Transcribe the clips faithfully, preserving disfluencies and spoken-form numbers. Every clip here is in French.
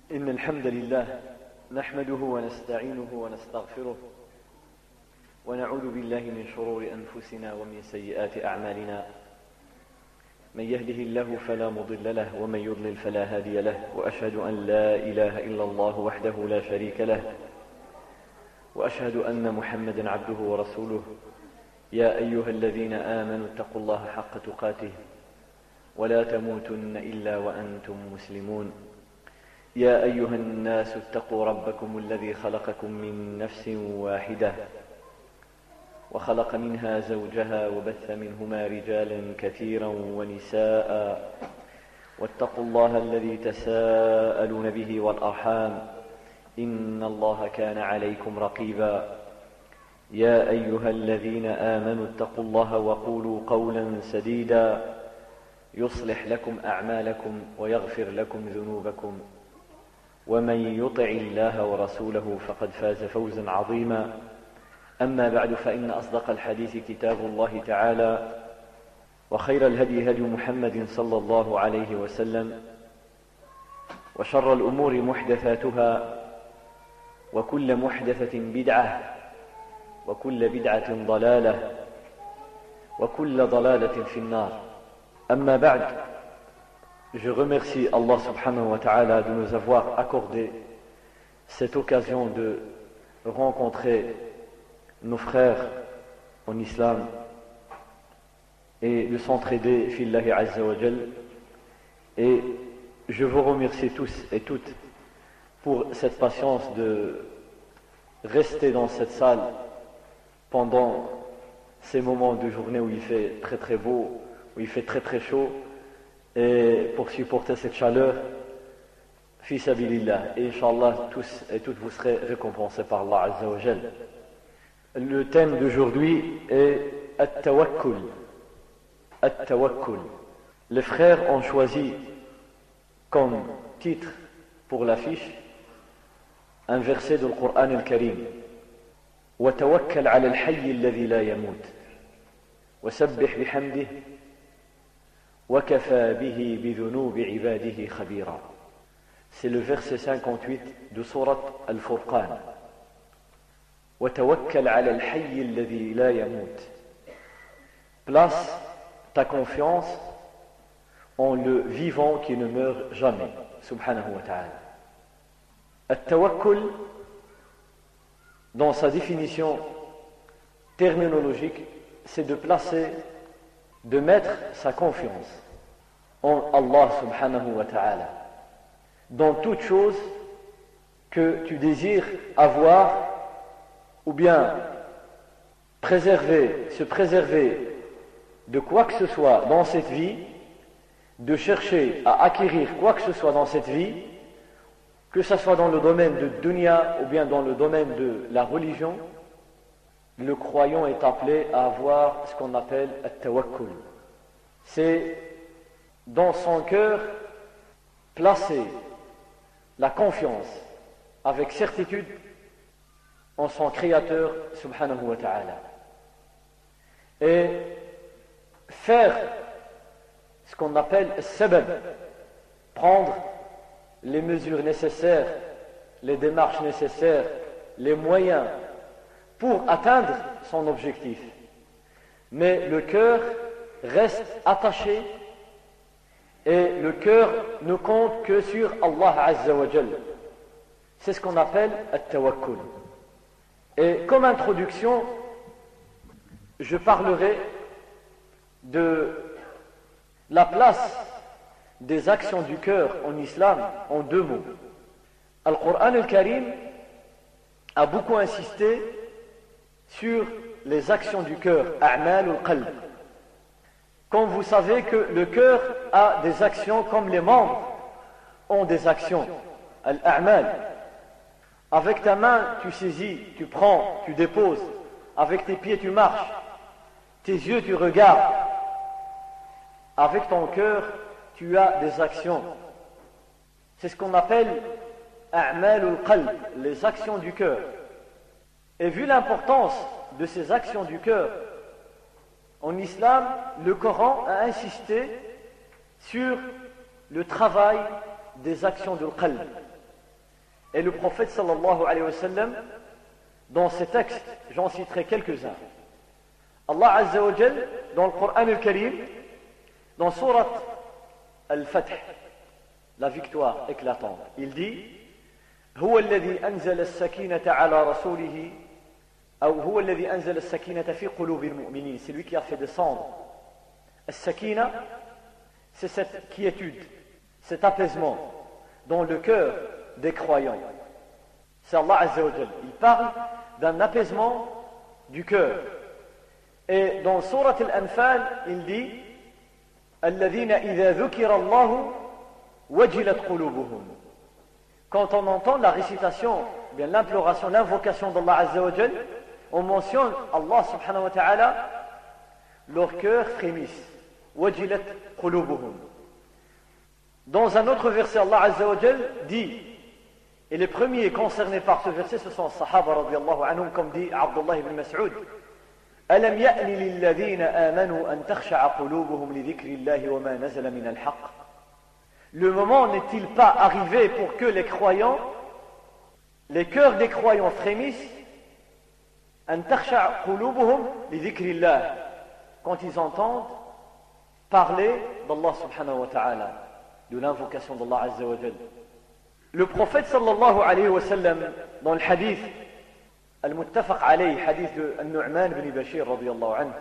إن الحمد لله نحمده ونستعينه ونستغفره ونعوذ بالله من شرور أنفسنا ومن سيئات أعمالنا من يهده الله فلا مضل له ومن يضلل فلا هادي له وأشهد أن لا إله إلا الله وحده لا شريك له وأشهد أن محمدا عبده ورسوله يا أيها الذين آمنوا اتقوا الله حق تقاته ولا تموتن إلا وأنتم مسلمون يا أيها الناس اتقوا ربكم الذي خلقكم من نفس واحدة وخلق منها زوجها وبث منهما رجالا كثيرا ونساء واتقوا الله الذي تساءلون به والأرحام إن الله كان عليكم رقيبا يا أيها الذين آمنوا اتقوا الله وقولوا قولا سديدا يصلح لكم أعمالكم ويغفر لكم ذنوبكم ومن يطع الله ورسوله فقد فاز فوزا عظيما أما بعد فإن أصدق الحديث كتاب الله تعالى وخير الهدي هدي محمد صلى الله عليه وسلم وشر الأمور محدثاتها وكل محدثة بدعة وكل بدعة ضلالة وكل ضلالة في النار أما بعد. Je remercie Allah subhanahu wa ta'ala de nous avoir accordé cette occasion de rencontrer nos frères en islam et de s'entraider fillahi azza wa jal. Et je vous remercie tous et toutes pour cette patience de rester dans cette salle pendant ces moments de journée où il fait très très beau, où il fait très très chaud, et pour supporter cette chaleur, fi sabilillah. Et Inch'Allah, tous et toutes vous serez récompensés par Allah Azza wa Jal. Le thème d'aujourd'hui est At-Tawakkul. At-Tawakkul. Les frères ont choisi comme titre pour l'affiche un verset du Coran al-Karim. وتوكل على الحي الذي لا يموت وسبح بحمده وكفى به بذنوب عباده خبيرا. C'est le verset cinquante-huit de Sourate Al-Furqan. وتوكل على الحي الذي لا يموت. Place ta confiance en le vivant qui ne meurt jamais, subhanahu wa ta'ala. At-tawakkul, dans sa définition terminologique, c'est de placer, de mettre sa confiance en Allah subhanahu wa ta'ala dans toute chose que tu désires avoir ou bien préserver, se préserver de quoi que ce soit dans cette vie, de chercher à acquérir quoi que ce soit dans cette vie, que ce soit dans le domaine de dunya ou bien dans le domaine de la religion. Le croyant est appelé à avoir ce qu'on appelle at-tawakkul. C'est dans son cœur placer la confiance avec certitude en son Créateur subhanahu wa ta'ala et faire ce qu'on appelle sabab, prendre les mesures nécessaires, les démarches nécessaires, les moyens pour atteindre son objectif. Mais le cœur reste attaché et le cœur ne compte que sur Allah Azza wa Jal. C'est ce qu'on appelle at-tawakkul. Et comme introduction, je parlerai de la place des actions du cœur en islam en deux mots. Al-Qur'an al-Karim a beaucoup insisté sur les actions du cœur, a'mal al-qalb. Comme vous savez que le cœur a des actions comme les membres ont des actions, al-a'mal. Avec ta main, tu saisis, tu prends, tu déposes. Avec tes pieds, tu marches. Tes yeux, tu regardes. Avec ton cœur, tu as des actions. C'est ce qu'on appelle a'mal al-qalb, les actions du cœur. Et vu l'importance de ces actions du cœur, en islam, le Coran a insisté sur le travail des actions de qalb. Et le prophète sallallahu alayhi wa sallam, dans ces textes, j'en citerai quelques-uns. Allah Azza wa Jal, dans le Coran al-Karim, dans Surat al-Fath, la victoire éclatante, il dit هو الذي أنزل السكينة على رسوله أو هو الذي أنزل السكينة في قلوب المؤمنين. C'est lui qui a fait descendre السكينة, c'est cette quiétude, cet apaisement dans le cœur des croyants. C'est Allah Azza wa Jal. Il parle d'un apaisement du cœur. Et dans Surat al-Anfal, il dit الذين إذا ذكر الله وجلت قلوبهم. Quand on entend la récitation, bien l'imploration, l'invocation d'Allah Azza wa Jal, on mentionne Allah subhanahu wa ta'ala, leur cœur frémisse. Wajilat qulubuhum. Dans un autre verset, Allah Azza wa Jal dit, et les premiers concernés par ce verset, ce sont les Sahaba radiyallahu anhum, comme dit Abdullah ibn Mas'ud. Alam ya'ni lilladhina amanu an takhsha'a qulubuhum li dhikrillahi wa ma nazala min al-haqq. Le moment n'est-il pas arrivé pour que les croyants, les cœurs des croyants frémissent, an takhsha'a qulubuhum li dhikrillah, quand ils entendent parler d'Allah subhanahu wa ta'ala, de l'invocation d'Allah Azza wa Jal. Le prophète sallallahu alayhi wa sallam, dans le hadith al-muttafaq alayhi, hadith de An-Nu'man ibn Bashir radiyallahu anhu,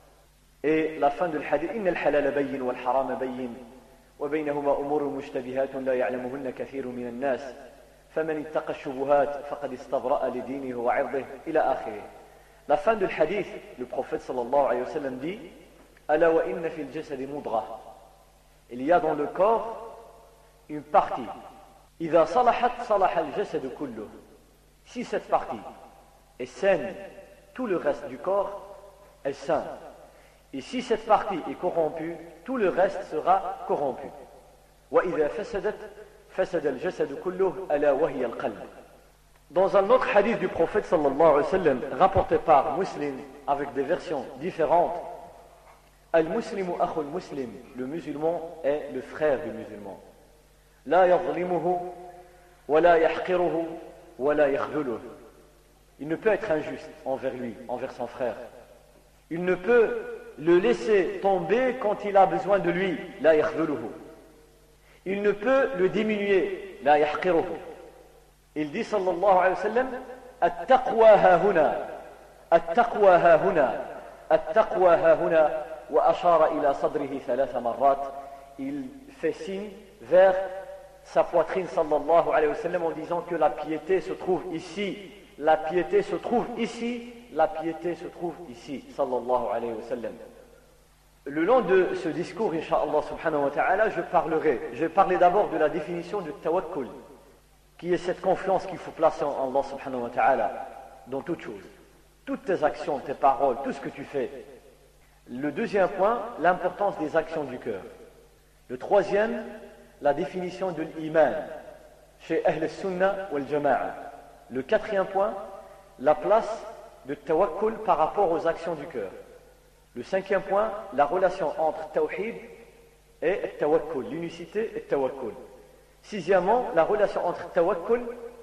et la fin du hadith, inna al-halal bayyin wal haram bayyin wa baynahuma umurun mushtabihatun la ya'lamuhunna kathirun min an-nas faman ittaqa ash-shubuhat faqad istabra'a li dinihi wa 'irdihi ila akhirih. La fin du hadith, le prophète sallallahu alayhi wa sallam dit ala wa inna fil jasadi mudghah. Il y a dans le corps une partie. إذا صلحت صلح الجسد كله. Si cette partie est saine, tout le reste du corps est sain. Et si cette partie est corrompue, tout le reste sera corrompu. وإذا فسدت فسد الجسد كله ألا وهي القلب. Dans un autre hadith du prophète sallallahu alayhi wa sallam, rapporté par Muslim avec des versions différentes, Al-Muslimu akhul Muslim, le musulman est le frère du musulman. لا يظلمه ولا يحقره ولا يخذله. Il ne peut être injuste envers lui, envers son frère. Il ne peut le laisser tomber quand il a besoin de lui. لا يخذله. Il ne peut le diminuer. لا يحقره. Il dit sallallahu alayhi wa sallam التقوى ها هنا التقوى ها هنا التقوى ها هنا وأشار إلى صدره ثلاث مرات. Il fait signe vers sa poitrine sallallahu alayhi wa sallam en disant que la piété se trouve ici, la piété se trouve ici, la piété se trouve ici, sallallahu alayhi wa sallam. Le long de ce discours, incha'Allah subhanahu wa ta'ala, je parlerai, je vais parler d'abord de la définition du tawakkul, qui est cette confiance qu'il faut placer en Allah subhanahu wa ta'ala dans toutes choses, toutes tes actions, tes paroles, tout ce que tu fais. Le deuxième point, l'importance des actions du cœur. Le troisième, la définition de l'iman chez Ahl al-Sunnah wal Jama'a. Le quatrième point, la place de tawakkul par rapport aux actions du cœur. Le cinquième point, la relation entre tawhid et tawakkul, l'unicité et tawakkul. Sixièmement, la relation entre tawakkul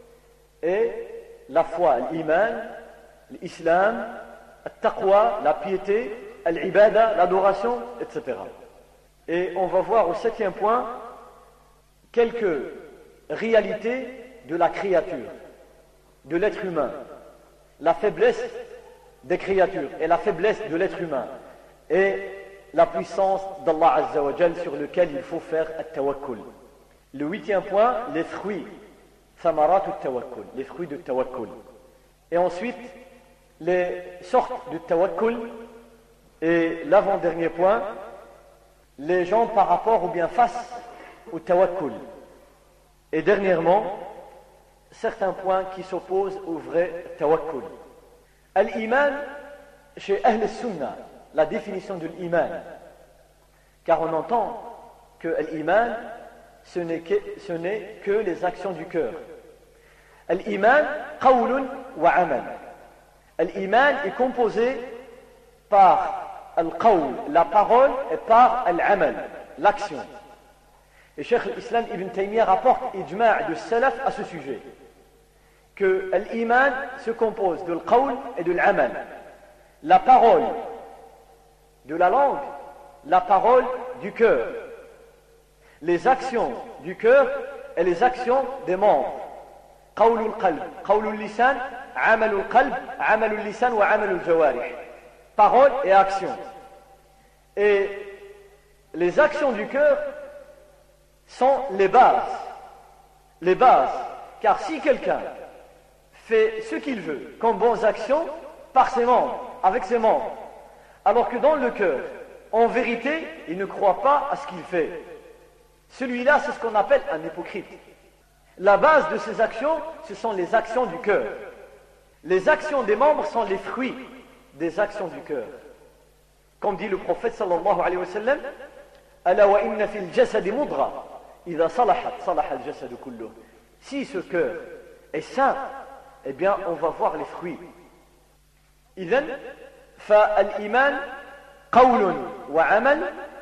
et la foi, l'iman, l'islam, le taqwa, la piété, l'ibada, l'adoration, et cetera. Et on va voir au septième point quelques réalités de la créature, de l'être humain, la faiblesse des créatures et la faiblesse de l'être humain et la puissance d'Allah Azza wa Jal sur lequel il faut faire at-tawakkul. Le huitième point, les fruits, thamarat at-tawakkul, les fruits de tawakkul. Et ensuite, les sortes de tawakkul et l'avant-dernier point, les gens par rapport ou bien face au tawakkul. Et dernièrement, certains points qui s'opposent au vrai tawakkul. Al-iman, chez Ahl al-Sunnah, la définition de l'iman. Car on entend que l'iman, ce n'est que, ce n'est que les actions du cœur. Al-iman, qawlun wa amal. Al-iman est composé par al-qawl, la parole, et par al-amal, l'action. Et Cheikh l'Islam Ibn Taymiyyah rapporte ijma' de salaf à ce sujet. que l'iman se compose de l'qawl et de l'amal. La parole de la langue, la parole du cœur. Les actions du cœur et les actions des membres. Qawlul qalb, qawlul lisan, amalul qalb, amalul lisan wa amalul jawarih. Parole et action. Et les actions du cœur sont les bases. Les bases. Car si quelqu'un fait ce qu'il veut comme bonnes actions par ses membres, avec ses membres, alors que dans le cœur, en vérité, il ne croit pas à ce qu'il fait, celui-là, c'est ce qu'on appelle un hypocrite. La base de ces actions, ce sont les actions du cœur. Les actions des membres sont les fruits des actions du cœur. Comme dit le prophète sallallahu alayhi wa sallam, Ala wa inna fil jasadi mudra, idha salahat, salaha al jasadu kulluh. Si ce cœur est sain, eh bien, on va voir les fruits. Idhan, fa al-iman qawlun wa amal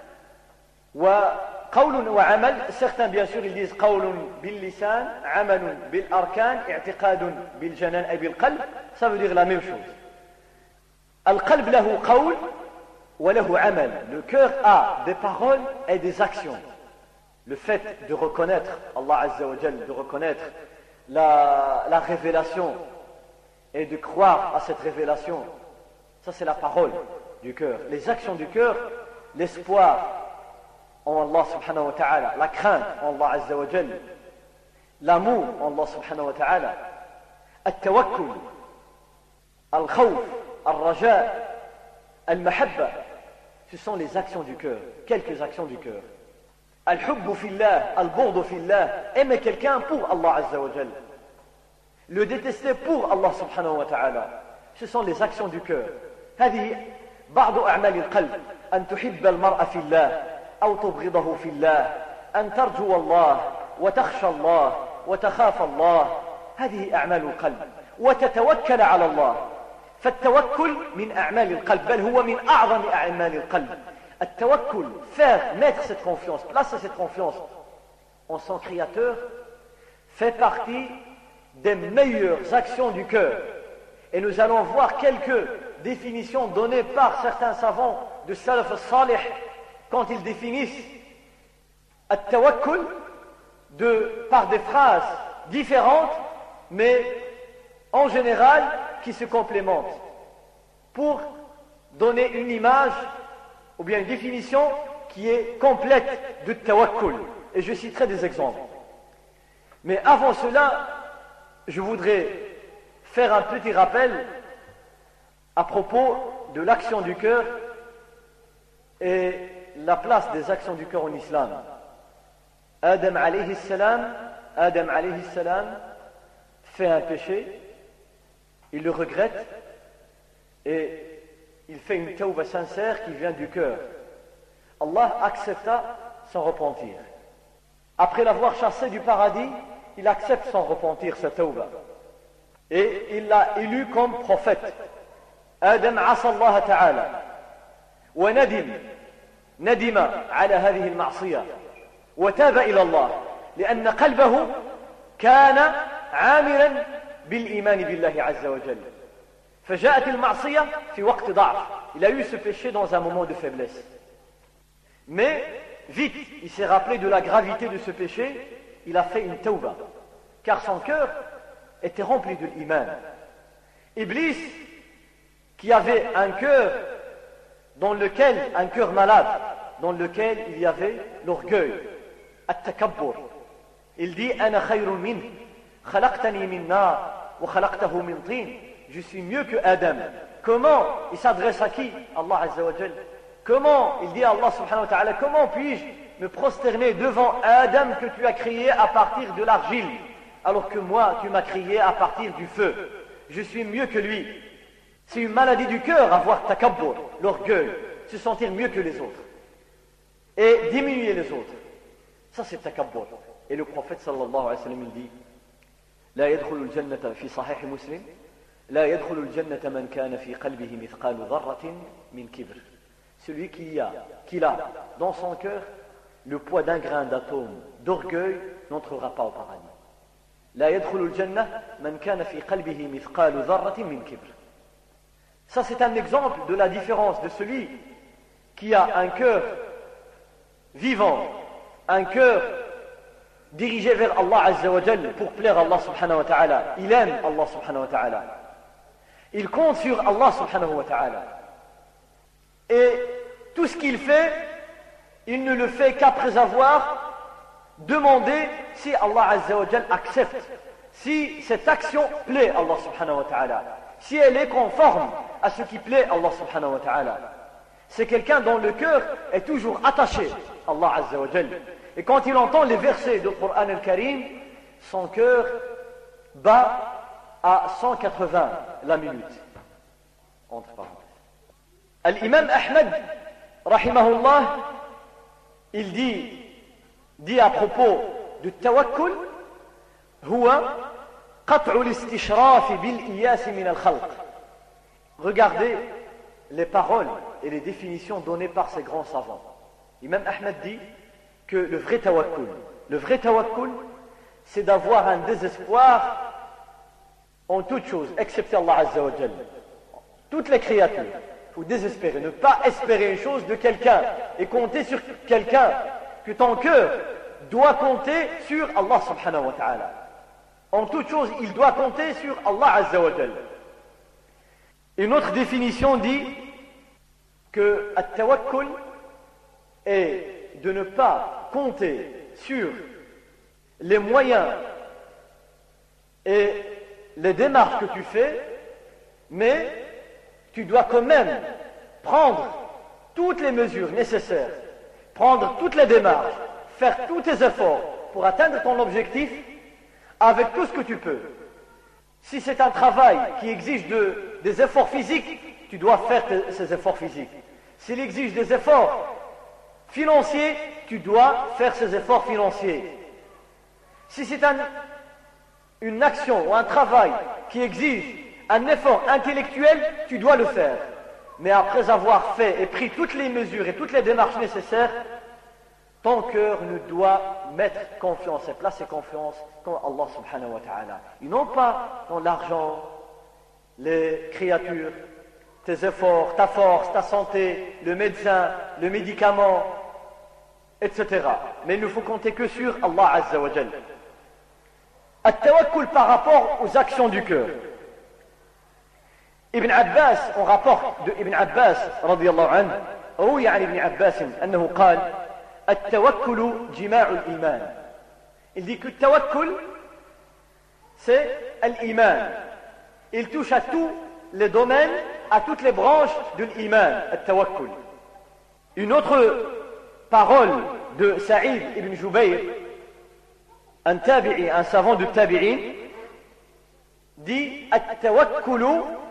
wa qawlun wa amal. Certains, bien sûr, ils disent qawlun bil lisan, amalun bil arkan, i'tiqadun bil janan et bil qalb. Ça veut dire la même chose. Al-qalb lahu qawl wa lahu amal. Le cœur a des paroles et des actions. Le fait de reconnaître Allah Azza wa Jal, de reconnaître la, la révélation et de croire à cette révélation, ça c'est la parole du cœur. Les actions du cœur, l'espoir en Allah subhanahu wa ta'ala, la crainte en Allah Azza wa Jal, l'amour en Allah subhanahu wa ta'ala, al-tawakkul, al-khawf, al-raja, al-mahabba, ce sont les actions du cœur, quelques actions du cœur. Al-hubbu fillah, al-bourdu fillah, aimer quelqu'un pour Allah Azza wa Jal. Le détester pour Allah subhanahu wa ta'ala. Ce sont les actions du cœur. هذه بعض أعمال القلب. أن تحب المرء في الله أو تبغضه في الله. أن ترجو الله وتخشى الله وتخاف الله. هذه أعمال القلب. وتتوكل على الله. فالتوكل من أعمال القلب بل هو من أعظم أعمال القلب. التوكل, faire, mettre cette confiance, placer cette confiance en son Créateur, fait partie des meilleures actions du cœur. Et nous allons voir quelques définitions données par certains savants de Salaf al-Salih quand ils définissent al-tawakkul de, par des phrases différentes, mais en général qui se complémentent pour donner une image ou bien une définition qui est complète de tawakkul. Et je citerai des exemples. Mais avant cela, je voudrais faire un petit rappel à propos de l'action du cœur et la place des actions du cœur en islam. Adam alayhi salam, Adam alayhi salam fait un péché, il le regrette et il fait une tawba sincère qui vient du cœur. Allah accepta son repentir. Après l'avoir chassé du paradis, il accepte son repentir, sa tawba. Et il l'a élu comme prophète. Adam asa Allah ta'ala. Wa nadim. Nadima ala hadhihi al-ma'siyah. Wa taba ila Allah. لأن قلبه كان عاملا بالإيمان بالله عز وجل. فجاءت المعصية في وقت ضعف. Il a eu ce péché dans un moment de faiblesse. Mais vite, il s'est rappelé de la gravité de ce péché, il a fait une tawba. Car son cœur était rempli de l'iman. Iblis, qui avait un cœur dans lequel, un cœur malade, dans lequel il y avait l'orgueil, at-takabbur. Il dit, Ana khayrun min, khalaqtani min nar, wa khalaqtahu min tin. Je suis mieux que Adam. Comment il s'adresse à qui? Allah Azza wa Jal. Comment il dit à Allah subhanahu wa ta'ala, comment puis-je me prosterner devant Adam que tu as créé à partir de l'argile, alors que moi tu m'as créé à partir du feu? Je suis mieux que lui. C'est une maladie du cœur, avoir takabbur, l'orgueil, se sentir mieux que les autres et diminuer les autres. Ça c'est takabbur. Et le prophète sallallahu alayhi wa sallam il dit, La yadkhulu al-jannata fi sahih muslim, La yadkhulu al-jannata man kana fi qalbihi mithqalu dharratin min kibr. Celui qui a, qu'il a dans son cœur le poids d'un grain d'atome d'orgueil n'entrera pas au paradis. لا يدخل الجنة من كان في قلبه مثقال ذرة من كبر. Ça c'est un exemple de la différence de celui qui a un cœur vivant, un cœur dirigé vers Allah Azza wa Jal pour plaire à Allah subhanahu wa ta'ala. Il aime Allah subhanahu wa ta'ala. Il compte sur Allah subhanahu wa ta'ala. Et tout ce qu'il fait, il ne le fait qu'après avoir demandé si Allah Azza wa Jal accepte, si cette action plaît à Allah subhanahu wa ta'ala, si elle est conforme à ce qui plaît à Allah subhanahu wa ta'ala. C'est quelqu'un dont le cœur est toujours attaché à Allah Azza wa Jal. Et quand il entend les versets du Coran al-Karim, son cœur bat à cent quatre-vingts la minute. Entre parenthèses. Al-Imam Ahmed, rahimahullah, il dit, dit à propos du tawakkul, huwa qat'u l'istishrafi bil iyas min al-khalq. Regardez les paroles et les définitions données par ces grands savants. Imam Ahmed dit que le vrai tawakkul, le vrai tawakkul, c'est d'avoir un désespoir en toutes choses, excepté Allah Azza wa Jal. Toutes les créatures, il faut désespérer, ne pas espérer une chose de quelqu'un et compter sur quelqu'un, que ton cœur doit compter sur Allah subhanahu wa ta'ala. En toute chose, il doit compter sur Allah Azza wa Jal. Une autre définition dit que at-tawakkul est de ne pas compter sur les moyens et les démarches que tu fais, mais tu dois quand même prendre toutes les mesures nécessaires, prendre toutes les démarches, faire tous tes efforts pour atteindre ton objectif avec tout ce que tu peux. Si c'est un travail qui exige de, des efforts physiques, tu dois faire tes, ces efforts physiques. S'il exige des efforts financiers, tu dois faire ces efforts financiers. Si c'est un, une action ou un travail qui exige un effort intellectuel, tu dois le faire. Mais après avoir fait et pris toutes les mesures et toutes les démarches nécessaires, ton cœur ne doit mettre confiance et placer confiance qu'en Allah subhanahu wa ta'ala. Et non pas dans l'argent, les créatures, tes efforts, ta force, ta santé, le médecin, le médicament, et cetera. Mais il ne faut compter que sur Allah Azza wa Jal. At-tawakkul par rapport aux actions du cœur. Ibn Abbas, on rapporte de Ibn Abbas radiyallahu anhu, روي عن ابن عباس أنه قال التوكل جماع الإيمان. Il dit que le tawakkul, c'est l'iman. Il touche à tous les domaines, à toutes les branches de l'iman, le tawakkul. Une autre parole de Saïd ibn Jubayr, un tabi'i, un savant de tabi'in, dit التوكل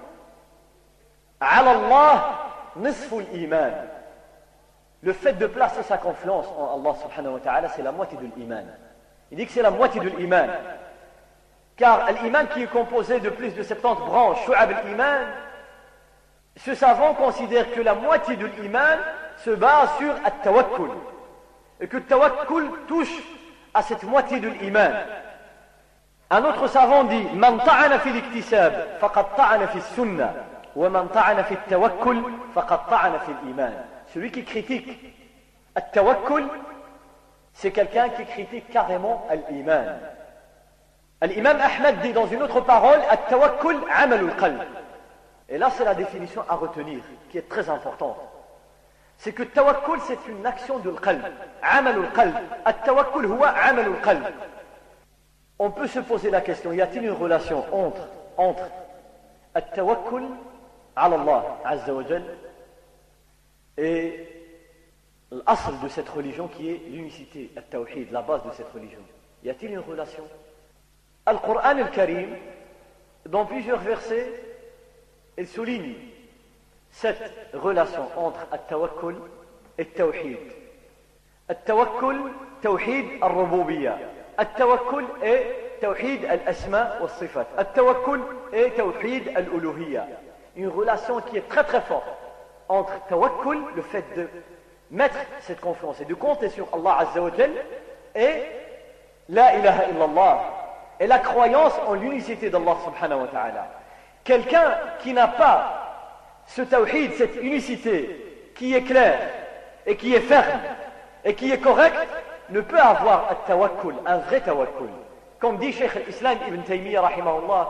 على الله نصف الإيمان. Le fait de placer sa confiance en Allah subhanahu wa ta'ala, c'est la moitié de l'iman. Il dit que c'est la moitié de l'iman. Car l'iman qui est composé de plus de soixante-dix branches, shu'ab l'iman, ce savant considère que la moitié de l'iman se base sur at-tawakkul. Et que le tawakkul touche à cette moitié de l'iman. Un autre savant dit Man ta'ana fi l'iktisab, faqad ta'ana fi sunnah, wa man ta'ana fi at-tawakkul, faqad ta'ana fi l'iman. Celui qui critique at-tawakkul, c'est quelqu'un qui critique carrément l'iman. L'imam Ahmed dit dans une autre parole at-tawakkul amalul qalb. Et là c'est la définition à retenir qui est très importante. C'est que tawakkul c'est une action de qalb. Amalul qalb. At-tawakkul huwa amalul qalb. On peut se poser la question, y a-t-il une relation entre entre at-tawakkul ala Allah azza wa jal et l'asl de cette religion qui est l'unicité, at-tawhid, la base de cette religion? Y a-t-il une relation? Al-Qur'an al-Karim, dans plusieurs versets, il souligne cette relation entre at-tawakkul et at-tawhid. At-tawakkul, tawhid al-rububiyya. At-tawakkul est tawhid al-asma wa sifat. At-tawakkul est tawhid al-uluhiyya. Une relation qui est très très forte entre tawakkul, le fait de mettre cette confiance et de compter sur Allah Azza wa Jal, et la ilaha illallah, et la croyance en l'unicité d'Allah subhanahu wa ta'ala. Quelqu'un qui n'a pas ce tawhid, cette unicité qui est claire et qui est ferme et qui est correcte, ne peut avoir un tawakkul, un vrai tawakkul. Comme dit Cheikh al-Islam Ibn Taymiyyah rahimahullah,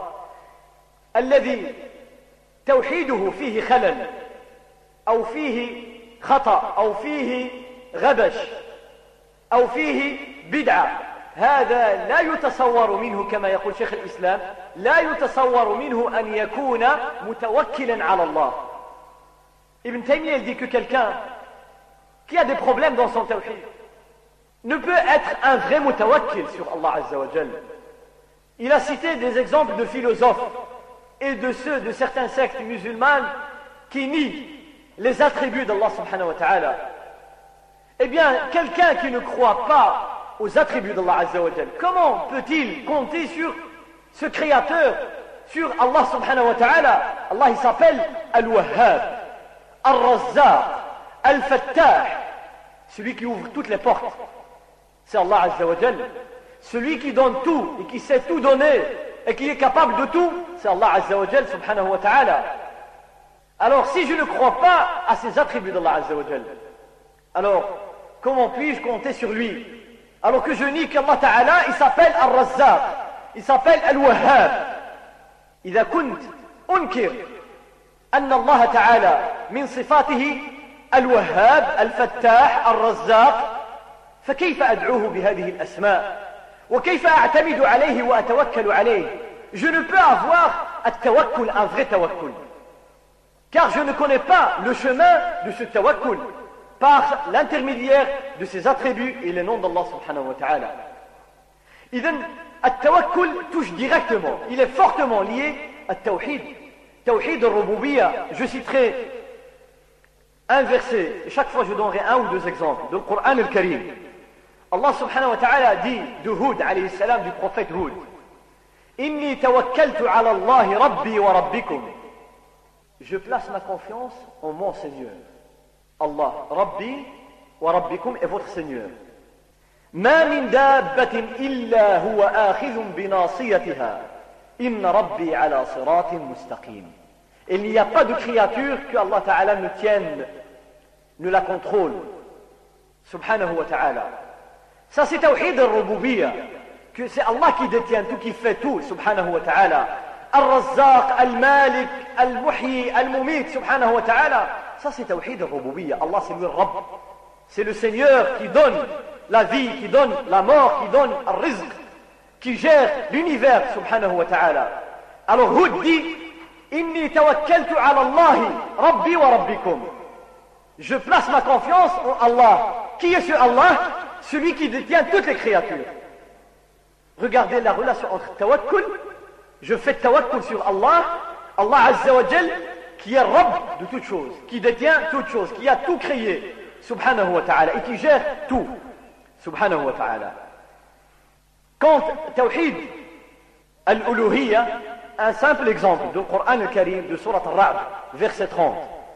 الذي توحيده فيه خلل أو فيه خطأ أو فيه غبش أو فيه بدعة، هذا لا يتصور منه كما يقول شيخ الإسلام، لا يتصور منه أن يكون متوكلا على الله. Ibn Taymiyyah dit que quelqu'un qui a des problèmes dans son tawhid ne peut être un vrai mutawakkil sur Allah Azza wa Jal. Il a cité des exemples de philosophes et de ceux de certaines sectes musulmanes qui nient les attributs d'Allah subhanahu wa ta'ala. Eh bien, quelqu'un qui ne croit pas aux attributs d'Allah Azza wa Jal, comment peut-il compter sur ce créateur, sur Allah subhanahu wa ta'ala? Allah il s'appelle Al-Wahhab, Al-Razzaq, Al-Fattah, celui qui ouvre toutes les portes. C'est Allah Azza wa Jal. Celui qui donne tout et qui sait tout donner et qui est capable de tout, c'est Allah Azza wa Jal subhanahu wa ta'ala. Alors si je ne crois pas à ces attributs d'Allah Azza wa Jal, alors comment puis-je compter sur lui? Alors que je nie qu'Allah Ta'ala il s'appelle Al-Razzaq, il s'appelle Al-Wahhab. إذا كنت أنكر أن الله تعالى من صفاته الوهاب الفتاح الرزاق، فكيف أدعوه بهذه الأسماء وكيف أعتمد عليه وأتوكل عليه؟ Je ne peux avoir التوكل, un vrai tawakkul, car je ne connais pas le chemin de ce tawakkul par l'intermédiaire de ses attributs et les noms d'Allah subhanahu wa ta'ala. إذن التوكل touche directement, il est fortement lié à Tawhid, Tawhid al-Rububiyyah. Je citerai un verset, et chaque fois je donnerai un ou deux exemples, du Coran al-Karim. Allah subhanahu wa ta'ala dit de Hud alayhi salam, du prophète Hud, Inni tawakkaltu ala Allah rabbi wa rabbikum. Je place ma confiance en mon Seigneur. Allah, Rabbi wa rabbikum est votre Seigneur. Ma min dabbatin illa huwa akhidhun bi nasiyatiha. Inna rabbi ala siratin mustaqim. Il n'y a pas de créature que Allah Ta'ala ne tienne, ne la contrôle. Subhanahu wa ta'ala. Ça c'est Tawhid al-Rububiyyah, que c'est Allah qui détient tout, qui fait tout, subhanahu wa ta'ala. Al-Razzaq, Al-Malik, Al-Muhyi, Al-Mumit, subhanahu wa ta'ala. Ça c'est Tawhid al-Rububiyyah. Allah c'est le Rabb. C'est le Seigneur qui donne la vie, qui donne la mort, qui donne le rizq, qui gère l'univers, subhanahu wa ta'ala. Alors Hud dit, Inni tawakkaltu ala Allahi, Rabbi wa Rabbikum. Je place ma confiance en Allah. Qui est ce Allah? Celui qui détient toutes les créatures. Regardez la relation entre tawakkul, je fais tawakkul sur Allah, Allah Azza wa Jal, qui est Rabb de toutes choses, qui détient toutes choses, qui a tout créé, subhanahu wa ta'ala, et qui gère tout, subhanahu wa ta'ala. Quant Tawhid al-Uluhiyya, un simple exemple du Coran al-Karim, de Surat al-Ra'd, verset trente.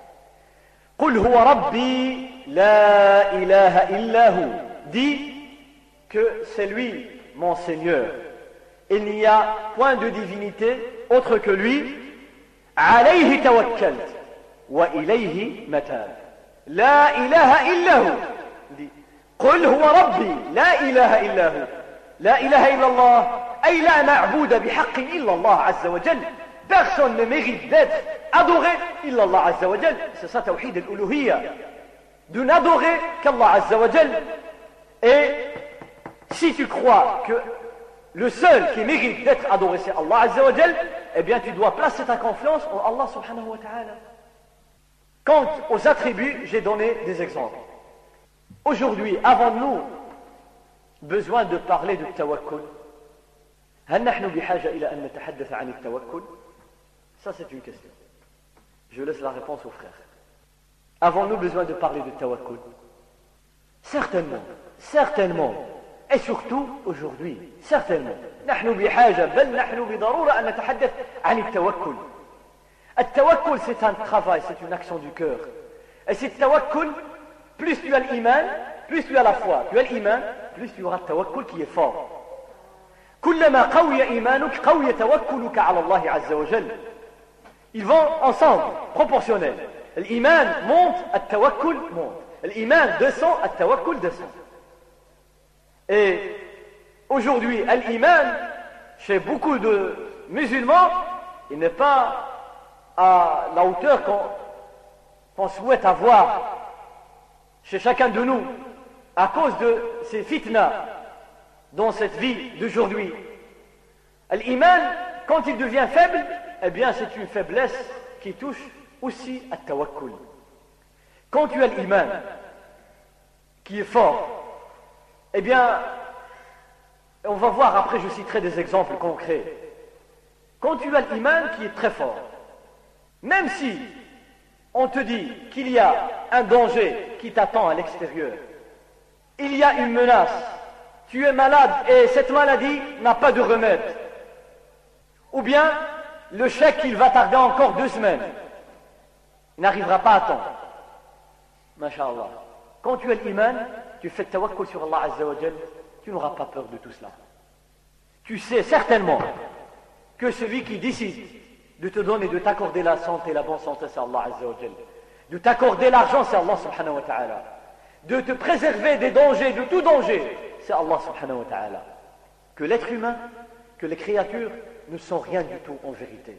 Qul huwa rabbi la ilaha illahu. Dit que c'est lui mon Seigneur. Il n'y a point de divinité autre que lui. Alayhi tawakkalt wa ilayhi matab. La ilaha illahu. Dit Qul huwa rabbi la ilaha illahu. La ilaha illallah. Ay la ma'bouda bihaqqin illallah azza wa jal. Personne ne mérite d'être adoré illallah azza wa jal. C'est ça Tawhid al-Uluhiyya. De n'adorer qu'Allah azza wa jal. Et si tu crois que le seul qui mérite d'être adoré c'est Allah Azza wa Jal, eh bien tu dois placer ta confiance en Allah subhanahu wa ta'ala. Quant aux attributs, j'ai donné des exemples. Aujourd'hui, avons-nous besoin de parler de tawakkul? هل نحن بحاجة إلى أن نتحدث عن التوكل? Ça c'est une question. Je laisse la réponse aux frères. Avons-nous besoin de parler de tawakkul? Certainement. Certainement, et surtout aujourd'hui, certainement. نحن بحاجة بل نحن بضرورة أن نتحدث عن التوكل. التوكل c'est un travail, c'est une action du cœur. Et c'est tawakkul, plus tu as l'iman, plus tu as la foi. Tu as l'iman, plus tu auras le tawakkul qui est fort. كلما قوي إيمانك قوي توكلك على الله عز وجل. Ils vont ensemble, proportionnels. L'iman monte, at-tawakkul monte. L'iman descend, at-tawakkul descend. Et aujourd'hui, l'iman, chez beaucoup de musulmans, il n'est pas à la hauteur qu'on, qu'on souhaite avoir chez chacun de nous, à cause de ces fitnas dans cette vie d'aujourd'hui. L'iman, quand il devient faible, eh bien c'est une faiblesse qui touche aussi à tawakkul. Quand tu as l'iman qui est fort, eh bien, on va voir après, je citerai des exemples concrets. Quand tu as l'iman qui est très fort, même si on te dit qu'il y a un danger qui t'attend à l'extérieur, il y a une menace, tu es malade et cette maladie n'a pas de remède, ou bien le chèque il va tarder encore deux semaines, il n'arrivera pas à temps. Masha'Allah. Quand tu as l'iman, tu fais tawakkul sur Allah Azza wa Jal, tu n'auras pas peur de tout cela. Tu sais certainement que celui qui décide de te donner, de t'accorder la santé, la bonne santé, c'est Allah Azza wa Jal. De t'accorder l'argent, c'est Allah subhanahu wa ta'ala. De te préserver des dangers, de tout danger, c'est Allah subhanahu wa ta'ala. Que l'être humain, que les créatures ne sont rien du tout en vérité.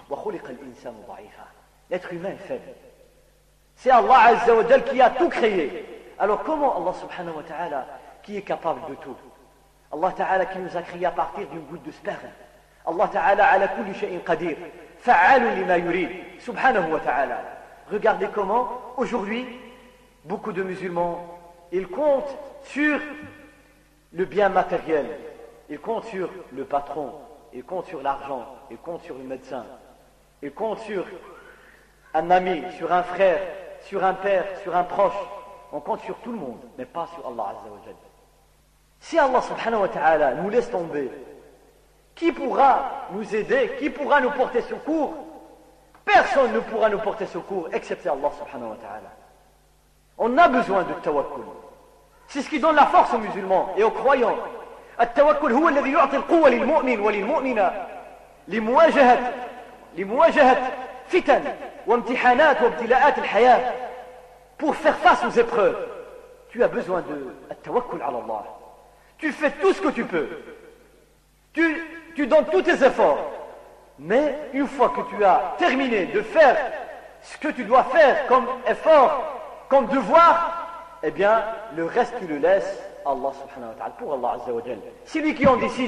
L'être humain est faible. C'est Allah Azza wa Jal qui a tout créé. Alors comment Allah subhanahu wa ta'ala qui est capable de tout? Allah ta'ala qui nous a créé à partir d'une goutte de sperme. Allah ta'ala ala kulli shay'in qadir. Fa'alu lima yurid. Subhanahu wa ta'ala. Regardez comment aujourd'hui beaucoup de musulmans ils comptent sur le bien matériel, ils comptent sur le patron, ils comptent sur l'argent, ils comptent sur le médecin, ils comptent sur un ami, sur un frère, sur un père, sur un proche. On compte sur tout le monde, mais pas sur Allah Azza wa Jal. Si Allah subhanahu wa ta'ala nous laisse tomber, qui pourra nous aider? Qui pourra nous porter secours? Personne ne pourra nous porter secours excepté Allah subhanahu wa ta'ala. On a besoin de tawakkul. C'est ce qui donne la force aux musulmans et aux croyants. التوكل هو الذي يعطي القوة للمؤمن وللمؤمنة لمواجهة لمواجهة فتن وامتحانات وابتلاءات الحياة. Pour faire face aux épreuves, tu as besoin de التوكل على Allah. Tu fais tout ce que tu peux. Tu, tu donnes tous tes efforts. Mais une fois que tu as terminé de faire ce que tu dois faire comme effort, comme devoir, eh bien, le reste tu le laisses à Allah subhanahu wa ta'ala, pour Allah azza wa jal. C'est lui qui en décide.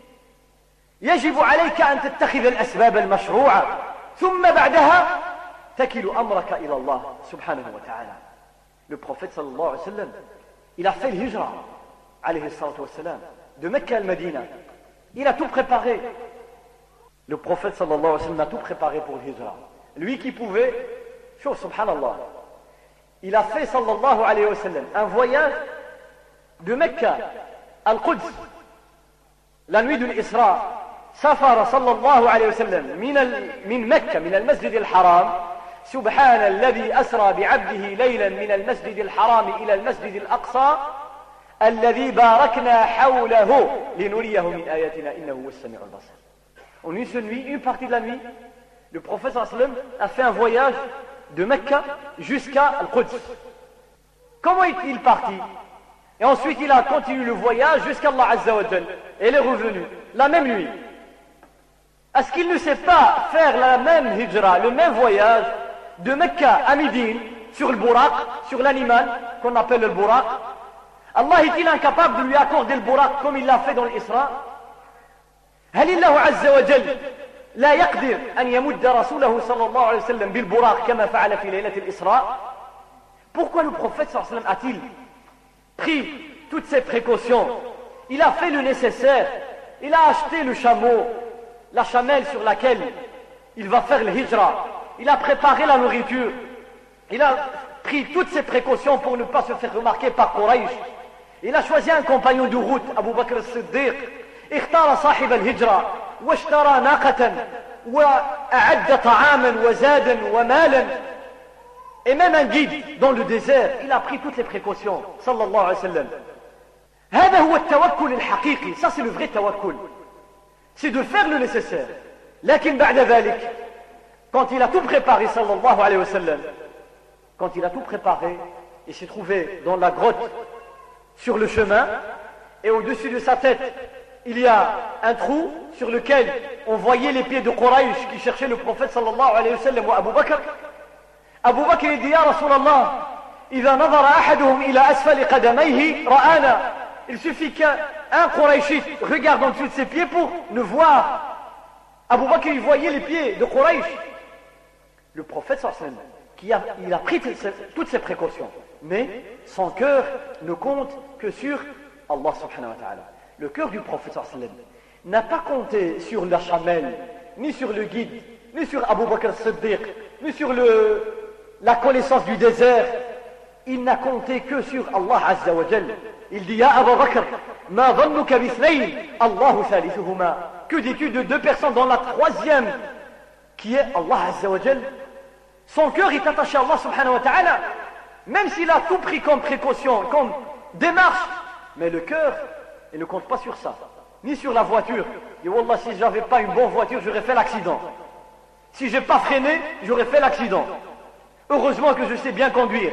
يجب عليك أن تتخذ الأسباب المشروعة ثم بعدها تكل أمرك إلى الله سبحانه وتعالى. Le prophète sallallahu alayhi wa sallam, il a fait le hijra, alayhi salatu wa sallam, de Mecca à Medina. Il a tout préparé. Le prophète sallallahu alayhi wa sallam a tout préparé pour le hijra. Lui qui pouvait, chouf, subhanallah, il a fait sallallahu alayhi wa sallam un voyage de Mecca à Al-Quds la nuit de l'Isra. سافر صلى الله عليه وسلم من من مكة من المسجد الحرام سبحان الذي أسرى بعبده ليلا من المسجد الحرام إلى المسجد الأقصى الذي باركنا حوله لنريه من آياتنا إنه هو السميع البصير. En une seule nuit, une partie de la nuit, le prophète sallallahu alayhi wa sallam a fait un voyage de Mecca jusqu'à Al-Quds. Comment est-il parti? Et ensuite il a continué le voyage jusqu'à Allah Azza wa Jal. Et il est revenu la même nuit. Est-ce qu'il ne sait pas faire la même hijra, le même voyage de Mecca à Médine sur le buraq, sur l'animal qu'on appelle le buraq? Allah est-il incapable de lui accorder le buraq comme il l'a fait dans l'Isra? هل الله عز وجل لا يقدر أن يمد رسوله صلى الله عليه وسلم بالبراق كما فعل في ليلة الإسراء? Pourquoi le prophète صلى الله عليه وسلم a-t-il pris toutes ces précautions? Il a fait le nécessaire. Il a acheté le chameau, la chamelle sur laquelle il va faire le hijra. Il a préparé la nourriture. Il a pris toutes ces précautions pour ne pas se faire remarquer par Quraysh. Il a choisi un compagnon de route, Abu Bakr as-Siddiq. اختار صاحب الهجرة واشترى ناقة وأعد طعاما وزادا ومالا. Et même un guide dans le désert, il a pris toutes les précautions, sallallahu alayhi wa sallam. هذا هو التوكل الحقيقي. Ça c'est le vrai tawakkul. c'est de faire le nécessaire. Lakin ba'da dhalik, quand il a tout préparé, sallallahu alayhi wa sallam, quand il a tout préparé, il s'est trouvé dans la grotte, sur le chemin, et au-dessus de sa tête, il y a un trou sur lequel on voyait les pieds de Quraysh qui cherchaient le prophète sallallahu alayhi wa sallam ou Abu Bakr. Abu Bakr il dit, Ya Rasulallah, إذا نظر أحدهم إلى أسفل قدميه رآنا. Il suffit qu'un Qurayshite regarde en dessous de ses pieds pour ne voir. Abu Bakr il voyait les pieds de Quraysh. Le prophète sallallahu alayhi wa sallam, qui a, il a pris toutes ces précautions, mais son cœur ne compte que sur Allah subhanahu wa ta'ala. Le cœur du prophète sallallahu alayhi wa sallam n'a pas compté sur la chamelle, ni sur le guide, ni sur Abu Bakr as-Siddiq, ni sur le, la connaissance du désert. Il n'a compté que sur Allah Azza wa Jal. Il dit, Ya Abu Bakr, ma dhannuka bithnayn, Allahu thalithuhuma. Que dis-tu de deux personnes dans la troisième, qui est Allah Azza wa Jal? Son cœur est attaché à Allah subhanahu wa ta'ala, même s'il a tout pris comme précaution, comme démarche, mais le cœur, il ne compte pas sur ça, ni sur la voiture. Et wallah, si j'avais pas une bonne voiture, j'aurais fait l'accident. Si j'ai pas freiné, j'aurais fait l'accident. Heureusement que je sais bien conduire.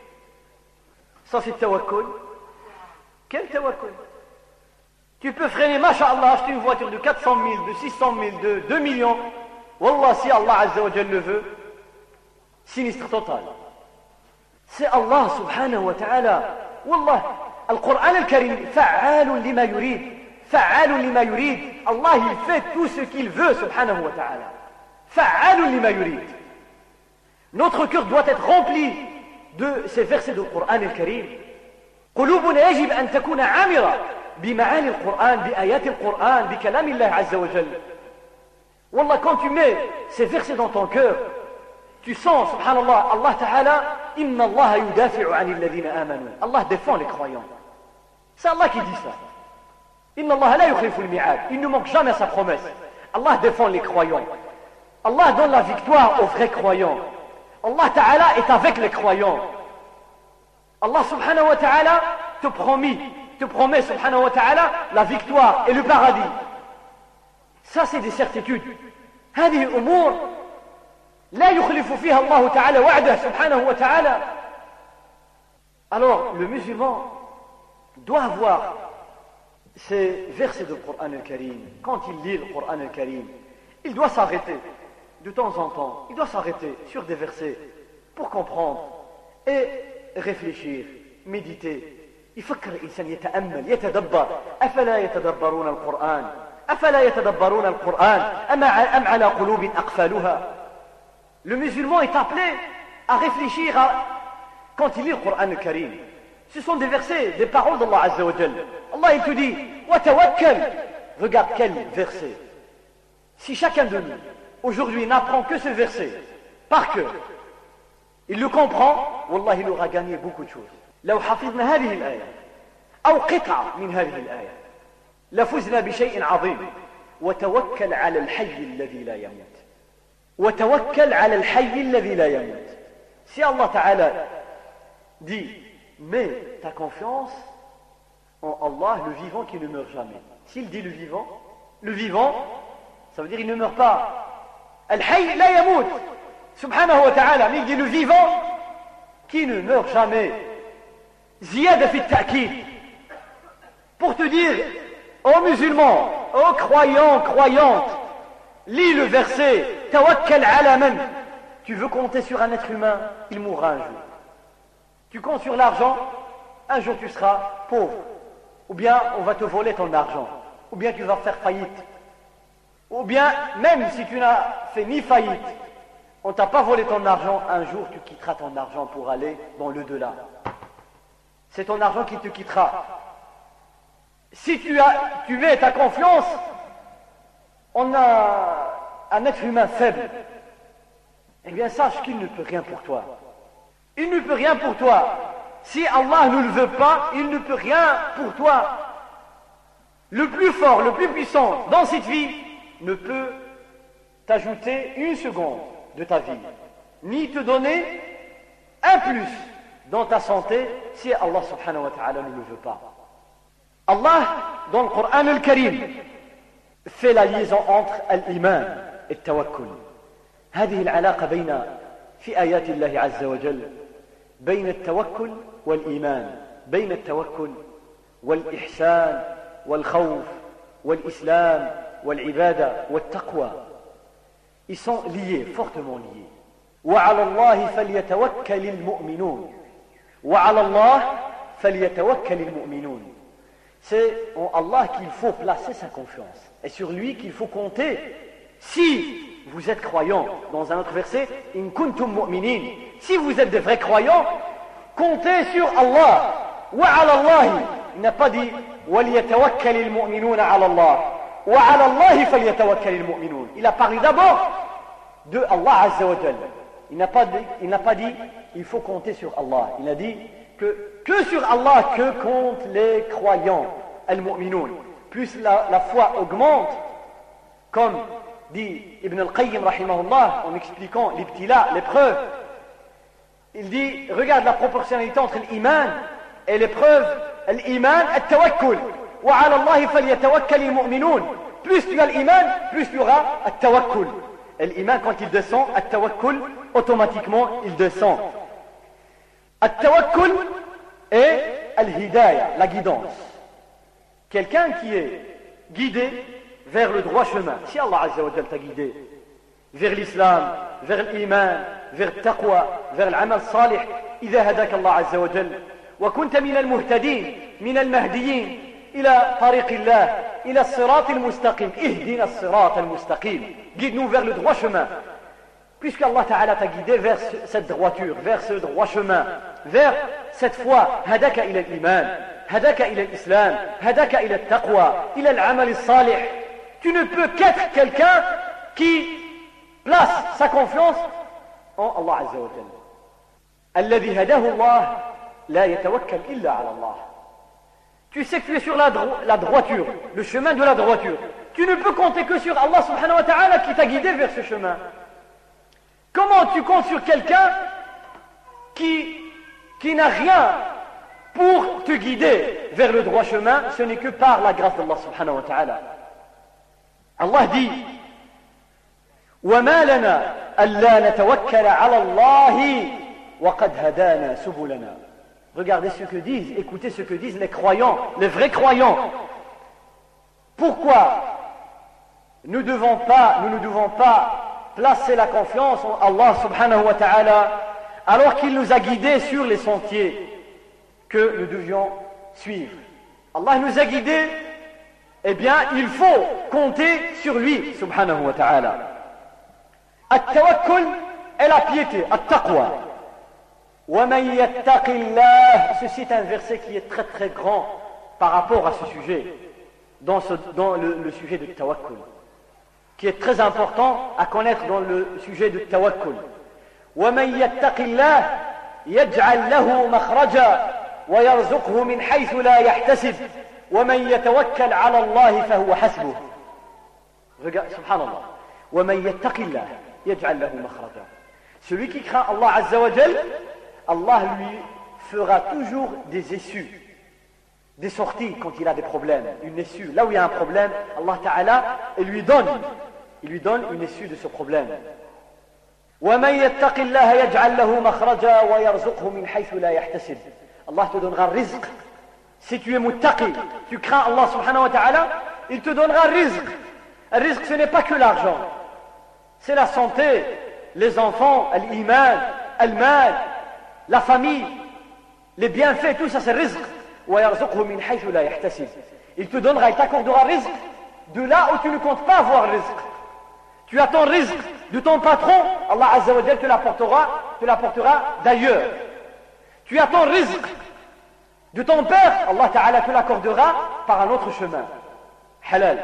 Ça c'est tawakkul. Quel tawakkul? Tu peux freiner, masha'Allah, acheter une voiture de quatre cent mille, de six cent mille, de deux millions. Wallah, si Allah Azza wa Jal le veut, sinistre total. C'est Allah subhanahu wa ta'ala. Wallah, Al-Qur'an al-Karim, fa'alun lima yurid. Fa'alun lima yurid. Allah, il fait tout ce qu'il veut, subhanahu wa ta'ala. Fa'alun lima yurid. Notre cœur doit être rempli de ces versets du Qur'an al-Karim. قلوبنا يجب أن تكون عامرة بمعاني القرآن بآيات القرآن بكلام الله عز وجل. Wallah, quand tu mets ces versets dans ton cœur, tu sens, subhanallah, Allah ta'ala, inna Allah yudafi'u 'anil ladhina amanu. Allah défend les croyants. C'est Allah qui dit ça. Inna Allah la yukhlifu al-mi'ad. Il ne manque jamais à sa promesse. Allah défend les croyants. Allah donne la victoire aux vrais croyants. Allah ta'ala est avec les croyants. Allah subhanahu wa ta'ala te promet, te promet subhanahu wa ta'ala la victoire et le paradis. Ça c'est des certitudes. هذه الأمور لا يخلف فيها الله تعالى وعده سبحانه وتعالى. Alors le musulman doit avoir ces versets du Coran al-Karim. Quand il lit le Coran al-Karim, il doit s'arrêter de temps en temps. Il doit s'arrêter sur des versets pour comprendre et réfléchir, méditer. يفكر الإنسان يتأمل يتدبر أفلا يتدبرون القرآن أفلا يتدبرون القرآن أم على قلوب أقفالها. Le musulman est appelé à réfléchir à, quand il lit le Coran al-Karim. Ce sont des versets, des paroles d'Allah Azza wa Jal. Allah il te dit وَتَوَكَّلْ. Regarde quel verset. Si chacun de nous aujourd'hui n'apprend que ce verset par cœur, il le comprend, wallah il aura gagné beaucoup de choses. لو حفظنا هذه الآية أو قطعة من هذه الآية لفزنا بشيء عظيم. وتوكل على الحي الذي لا يموت. وتوكل على الحي الذي لا يموت. Si Allah Ta'ala dit mets ta confiance en Allah, le vivant qui ne meurt jamais. S'il dit le vivant, le vivant, ça veut dire il ne meurt pas. Al-Hayy la yamout, subhanahu wa ta'ala, mais il dit le vivant qui ne meurt jamais. Ziyada fi ta'kid. Pour te dire, ô musulmans, ô croyants, croyantes, lis le verset, tawakkal ala man. Tu veux compter sur un être humain, il mourra un jour. Tu comptes sur l'argent, un jour tu seras pauvre. Ou bien on va te voler ton argent. Ou bien tu vas faire faillite. Ou bien, même si tu n'as fait ni faillite, on ne t'a pas volé ton argent, un jour tu quitteras ton argent pour aller dans le delà. C'est ton argent qui te quittera. Si tu, as, tu mets ta confiance en un, un être humain faible, eh bien sache qu'il ne peut rien pour toi. Il ne peut rien pour toi. Si Allah ne le veut pas, il ne peut rien pour toi. Le plus fort, le plus puissant dans cette vie ne peut t'ajouter une seconde de ta vie, ni te donner un plus dans ta santé si Allah subhanahu wa ta'ala ne le veut pas. Allah, dans le Coran al-Karim, fait la liaison entre l'iman et le tawakkul. هذه العلاقة بين في آيات الله عز وجل بين التوكل والإيمان، بين التوكل والإحسان والخوف والإسلام والعبادة والتقوى. Ils sont liés, fortement liés. وعلى الله فليتوكل المؤمنون. وعلى الله فليتوكل المؤمنون. C'est en Allah qu'il faut placer sa confiance. Et sur lui qu'il faut compter. Si vous êtes croyants, dans un autre verset, in kuntum mu'minin. Si vous êtes des vrais croyants, comptez sur Allah. Wa ala Allah. Il n'a pas dit وَلْيَتَوَكَّلِ الْمُؤْمِنُونَ عَلَى اللَّهِ وَعَلَى اللَّهِ فَلْيَتَوَكَّلِ الْمُؤْمِنُونَ. Il a parlé d'abord de Allah Azza wa Jal. Il n'a pas dit, il n'a pas dit il faut compter sur Allah. Il a dit que, que sur Allah que comptent les croyants, al-mu'minoun. Plus la, la foi augmente, comme dit Ibn al-Qayyim rahimahullah en expliquant l'ibtila, l'épreuve. Il dit, regarde la proportionnalité entre l'iman et l'épreuve. L'iman, al-tawakkul. Wa ala Allah falyatawakkal al-mu'minoun. Plus tu as l'iman, plus tu auras al-tawakkul. Et l'iman, quand il descend, al-tawakkul, automatiquement, il descend. Al-tawakkul est al-hidayah, la guidance. Quelqu'un qui est guidé vers le droit chemin. Si Allah Azza wa Jal t'a guidé vers l'islam, vers l'iman, vers le taqwa, vers l'amal salih, إذا هداك الله عز وجل وكنت من المهتدين من المهديين إلى طريق الله إلى الصراط المستقيم اهدنا الصراط المستقيم. Guide-nous vers le droit chemin. Puisque Allah Ta'ala t'a guidé vers cette droiture, vers ce droit chemin, vers cette foi, هداك إلى الإيمان, هداك إلى الإسلام, هداك إلى التقوى, إلى العمل الصالح. Tu ne peux qu'être quelqu'un qui place sa confiance en Allah Azza wa Jalla. الذي هداه الله لا يتوكل إلا على الله. Tu sais que tu es sur la, dro- la droiture, le chemin de la droiture. Tu ne peux compter que sur Allah subhanahu wa ta'ala qui t'a guidé vers ce chemin. Comment tu comptes sur quelqu'un qui, qui n'a rien pour te guider vers le droit chemin? Ce n'est que par la grâce d'Allah subhanahu wa ta'ala. Allah dit وَمَا لَنَا أَلَّا نَتَوَكَّلَ عَلَى اللَّهِ وَقَدْ هَدَانَا سُبُلَنَا. Regardez ce que disent, écoutez ce que disent les croyants, les vrais croyants. Pourquoi nous, devons pas, nous ne devons pas placer la confiance en Allah subhanahu wa ta'ala alors qu'il nous a guidés sur les sentiers que nous devions suivre? Allah nous a guidés, eh bien il faut compter sur lui subhanahu wa ta'ala. At-tawakkul est la piété, at-taqwa. وَمَنْ يَتَّقِ اللَّهِ. Ceci est un verset qui est très très grand par rapport à ce sujet, dans, ce, dans le, le sujet de tawakkul, qui est très important à connaître dans le sujet de tawakkul. وَمَنْ يَتَّقِ اللَّهِ يَجْعَلْ لَهُ مَخْرَجًا وَيَرْزُقْهُ مِنْ حَيْثُ لَا يَحْتَسِبُ وَمَنْ يَتَوَكَّلْ عَلَى اللَّهِ فَهُوَ حَسْبُهُ. Regarde, subhanallah. وَمَنْ يَتَّقِ اللَّهِ يَجْعَلْ لَهُ مَخْرَجًا. Celui qui craint Allah Azza wa Jal, Allah lui fera toujours des issues, des sorties quand il a des problèmes, une issue. Là où il y a un problème, Allah Ta'ala lui donne, il lui donne une issue de ce problème. وَمَنْ يَتَّقِ اللَّهَ يَجْعَلْ لَهُ مَخْرَجًا وَيَرْزُقْهُ مِنْ حَيْثُ لَا يَحْتَسِبُ. Allah te donnera rizq. Si tu es muttaqi, tu crains Allah subhanahu wa ta'ala, il te donnera rizq. Le rizq, ce n'est pas que l'argent, c'est la santé, les enfants, l'iman, al-mal, la famille, les bienfaits, tout ça c'est rizq. Il te donnera, il t'accordera rizq de là où tu ne comptes pas avoir rizq. Tu as ton rizq de ton patron, Allah Azza wa Jal te l'apportera, te l'apportera d'ailleurs. Tu as ton rizq de ton père, Allah Ta'ala te l'accordera par un autre chemin. Halal.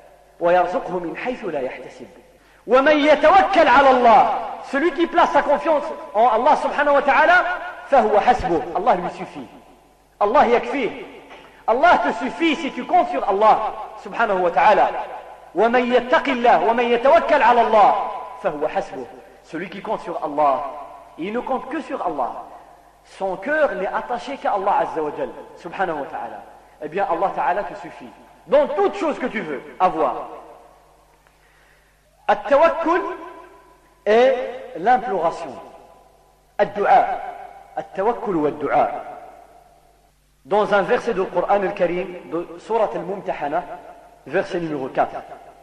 وَمَنْ يَتَوَكَّلْ عَلَى اللَّهِ. Celui qui place sa confiance en Allah subhanahu wa ta'ala, فَهُوَ حَسْبُهُ. Allah lui suffit. Allah yakfih. Allah te suffit si tu comptes sur Allah subhanahu wa ta'ala. وَمَنْ يَتَّقِ اللَّهِ وَمَنْ يَتَوَكَّلْ عَلَى اللَّهِ فَهُوَ حَسْبُهُ. Celui qui compte sur Allah, il ne compte que sur Allah. Son cœur n'est attaché qu'à Allah Azza wa Jal subhanahu wa ta'ala. Eh bien Allah Ta'ala te suffit dans toute chose que tu veux avoir. At-tawakkul est l'imploration. Ad-du'a. At-tawakkul wa ad-du'a. Dans un verset du Coran al-Karim, de Surat al-Mumtahana, verset numéro quatre.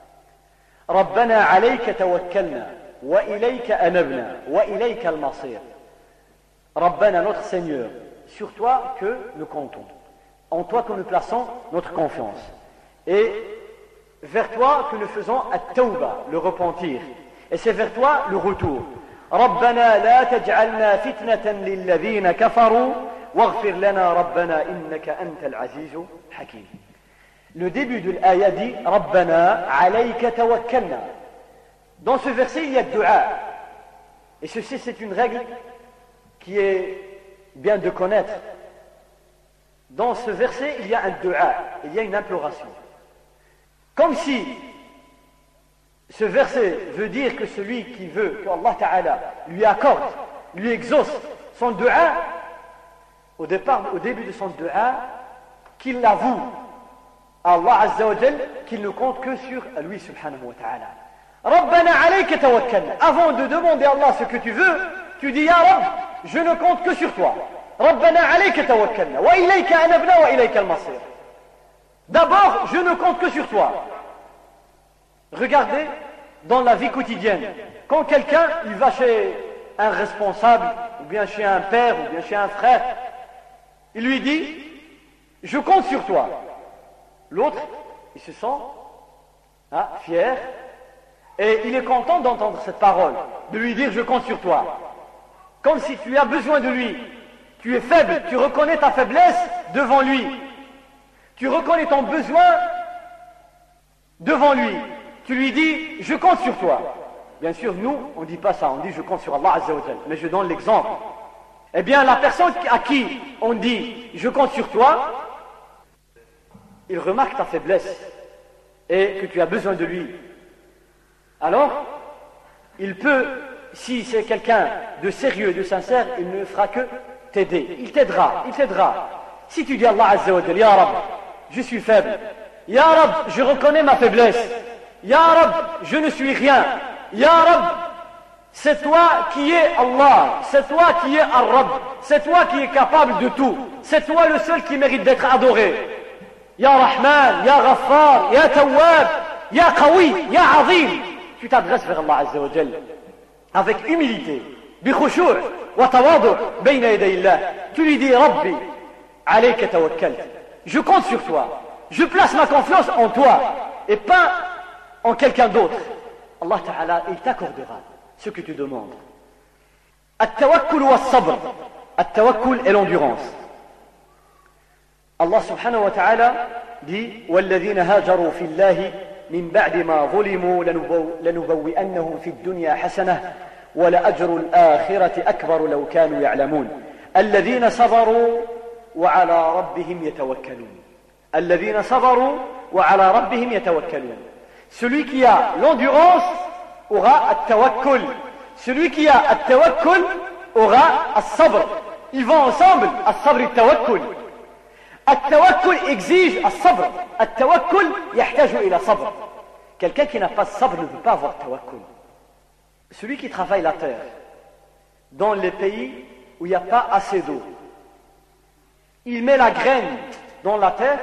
ربنا عليك توكلنا وإليك أنبنا وإليك المصير. ربنا, notre Seigneur, sur toi que nous comptons, en toi que nous plaçons notre confiance, et vers toi que nous faisons at-tawba, le repentir, et c'est vers toi le retour. ربنا لا تجعلنا فتنة للذين كفروا واغفر لنا ربنا إنك أنت العزيز الحكيم. Le début de l'ayah dit Rabbana alayka tawakkalna. Dans ce verset, il y a dua. Et ceci, c'est une règle qui est bien de connaître. Dans ce verset, il y a un dua, il y a une imploration. Comme si ce verset veut dire que celui qui veut que Allah Ta'ala lui accorde, lui exauce son dua, au départ, au début de son dua, qu'il l'avoue à Allah Azza wa Jal, qu'il ne compte que sur lui subhanahu wa ta'ala. Rabbana alayka tawakkalna. Avant de demander à Allah ce que tu veux, tu dis Ya Rabb, je ne compte que sur toi. Rabbana alayka tawakkalna wa ilayka anabna wa ilayka al-masir. D'abord, je ne compte que sur toi. Regardez dans la vie quotidienne, quand quelqu'un il va chez un responsable, ou bien chez un père, ou bien chez un frère, il lui dit je compte sur toi. L'autre, il se sent hein, fier et il est content d'entendre cette parole, de lui dire je compte sur toi. Comme si tu as besoin de lui, tu es faible, tu reconnais ta faiblesse devant lui, tu reconnais ton besoin devant lui, tu lui dis je compte sur toi. Bien sûr, nous, on ne dit pas ça, on dit je compte sur Allah Azza wa Jal, mais je donne l'exemple. Eh bien, la personne à qui on dit je compte sur toi, il remarque ta faiblesse et que tu as besoin de lui. Alors, il peut, si c'est quelqu'un de sérieux, de sincère, il ne fera que t'aider. Il t'aidera, il t'aidera. Si tu dis à Allah Azza wa Jal, Ya Rab, je suis faible. Ya Rab, je reconnais ma faiblesse. Ya Rab, je ne suis rien. Ya Rab, c'est toi qui es Allah. C'est toi qui es Ar-Rab. C'est toi qui es capable de tout. C'est toi le seul qui mérite d'être adoré. Ya Rahman, Ya Ghaffar, Ya Tawwab, Ya Qawi, Ya Azim. Tu t'adresses vers Allah Azza wa Jal avec humilité, bi khushu' wa tawadu' bayna yaday Allah. Tu lui dis Rabbi, alayka tawakkalt. Je compte sur toi. Je place ma confiance en toi et pas en quelqu'un d'autre. Allah Ta'ala, il t'accordera ce que tu demandes. At-tawakkul wa as-sabr. At-tawakkul et l'endurance. Allah subhanahu wa ta'ala dit وَالَّذِينَ هَاجَرُوا فِي اللَّهِ مِنْ بَعْدِ مَا ظُلِمُوا لَنُبَوِّئَنَّهُمْ فِي الدُّنْيَا حَسَنَةً وَلَأَجْرُ الْآخِرَةِ أَكْبَرُ لَوْ كَانُوا يَعْلَمُونَ الَّذِينَ صَبَرُوا وَعَلَى رَبِّهِمْ يَتَوَكَّلُونَ الَّذِينَ صَبَرُوا وَعَلَى رَبِّهِمْ يَتَوَكَّلُونَ. Celui qui a l'endurance aura at-tawakkul. Celui qui a at-tawakkul aura as-sabr. Ils vont ensemble, as-sabr et at-tawakkul. At-tawakkul exige as-sabr. At-tawakkul yahtaju ila sabr. Quelqu'un qui n'a pas de sabr ne peut pas avoir tawakkul. Celui qui travaille la terre dans les pays où il n'y a pas assez d'eau, il met la graine dans la terre,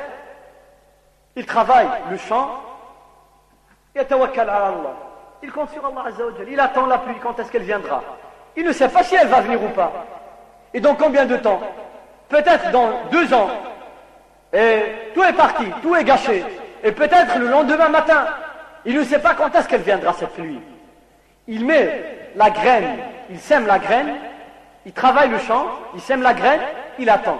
il travaille le champ, yatawakkal ala Allah. Il compte sur Allah Azza wa Jal. Il attend la pluie, quand est-ce qu'elle viendra. Il ne sait pas si elle va venir ou pas. Et dans combien de temps? Peut-être dans deux ans. Et tout est parti, tout est gâché. Et peut-être le lendemain matin. Il ne sait pas quand est-ce qu'elle viendra cette pluie. Il met la graine, il sème la graine, il travaille le champ, il sème la graine, il attend.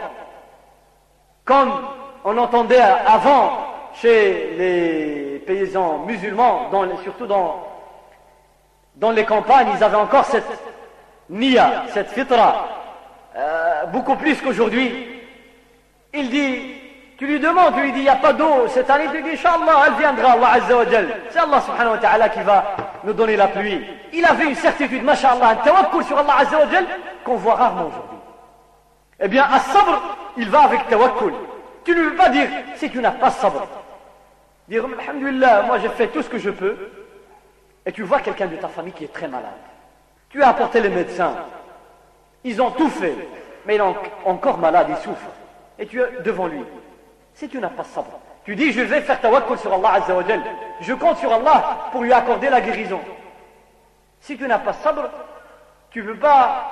Comme on entendait avant chez les paysans musulmans, dans les, surtout dans, dans les campagnes, ils avaient encore cette niya, cette fitra, euh, beaucoup plus qu'aujourd'hui. Il dit, tu lui demandes, tu lui dis, il n'y a pas d'eau cette année, tu lui dis, Inch'Allah, elle viendra, Allah Azza wa Jal. C'est Allah subhanahu wa ta'ala qui va nous donner la pluie. Il avait une certitude, masha'Allah, un tawakkul sur Allah Azza wa Jal, qu'on voit rarement aujourd'hui. Eh bien, as-sabr, il va avec tawakkul. Tu ne veux pas dire, si tu n'as pas sabr, dire, alhamdulillah, moi j'ai fait tout ce que je peux, et tu vois quelqu'un de ta famille qui est très malade. Tu as apporté les médecins, ils ont tout fait, mais il est encore malade, il souffre. Et tu es devant lui. Si tu n'as pas sabr, tu dis je vais faire tawakkul sur Allah Azza wa Jal, je compte sur Allah pour lui accorder la guérison. Si tu n'as pas sabr, tu ne peux pas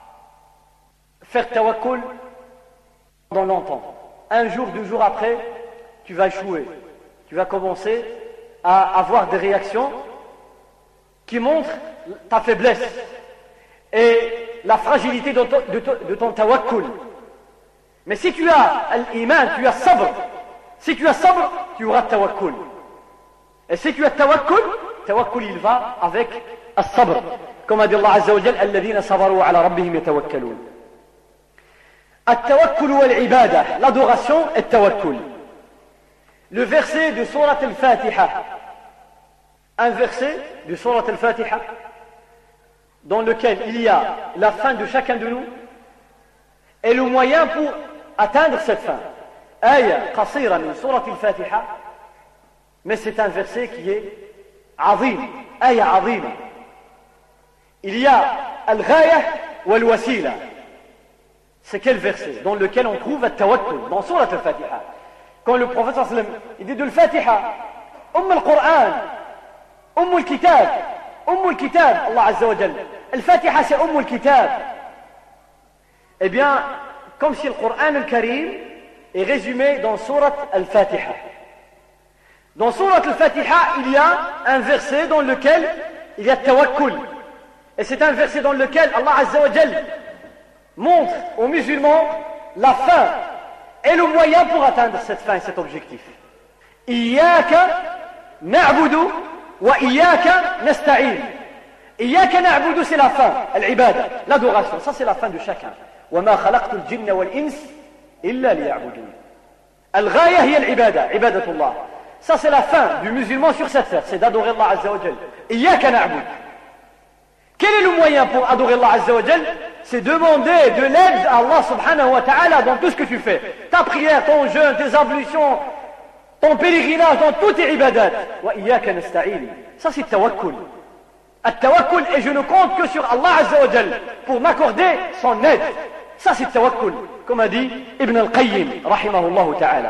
faire tawakkul pendant longtemps. Un jour, deux jours après, tu vas échouer. Tu vas commencer à avoir des réactions qui montrent ta faiblesse et la fragilité de ton, de ton, de ton tawakkul. Mais si tu as l'iman, tu as sabr. Si tu as sabr, tu auras tawakkul. Et si tu as tawakkul, tawakkul il va avec as-sabr. Comme a dit Allah Azza wa Jal, alladhina sabaru ala rabbihim yatawakkalun. At-tawakkul wal-ibada, l'adoration et tawakkul. Le verset de Surat al-Fatiha, un verset de Surat al-Fatiha dans lequel il y a la fin de chacun de nous et le moyen pour atteindre cette fin. Aya qasira min Surat al-Fatiha, mais c'est un verset qui est azim, aya azima. Il y a al-ghaya wal-wasila. C'est quel verset dans lequel on trouve al-tawakkul dans Surat al-Fatiha. Quand le prophète sallallahu alayhi wa sallam il dit de al-Fatiha, Umm al-Qur'an, Umm al-Kitab, Umm al-Kitab, Allah Azza wa Jal. Al-Fatiha c'est Umm al-Kitab. Eh bien, comme si le Coran al-Karim est résumé dans Surat al-Fatiha. Dans Surat al-Fatiha, il y a un verset dans lequel il y a tawakkul. Et c'est un verset dans lequel Allah Azza wa Jal montre aux musulmans la fin et le moyen pour atteindre cette fin et cet objectif. Iyaka na'budu wa iyaka nasta'in. Iyaka na'budu c'est la fin, l'ibada, l'adoration. Ça c'est la fin de chacun. Wa ma khalaqtu al-jinna wal-ins illa liya'budun. Al-ghaya hiya al-ibada, ibadatullah. Ça c'est la fin du musulman sur cette terre, c'est d'adorer Allah Azza wa Jal. Iyaka na'budu. Quel est le moyen pour adorer Allah Azza wa Jal? C'est demander de l'aide à Allah subhanahu wa ta'ala dans tout ce que tu fais. Ta prière, ton jeûne, tes ablutions, ton pèlerinage, dans toutes tes ibadat. Wa iyyaka nasta'in. Ça c'est tawakkul. At-tawakkul, et je ne compte que sur Allah Azza wa Jal pour m'accorder son aide. Ça c'est tawakkul. Comme a dit Ibn al-Qayyim, rahimahullah ta'ala.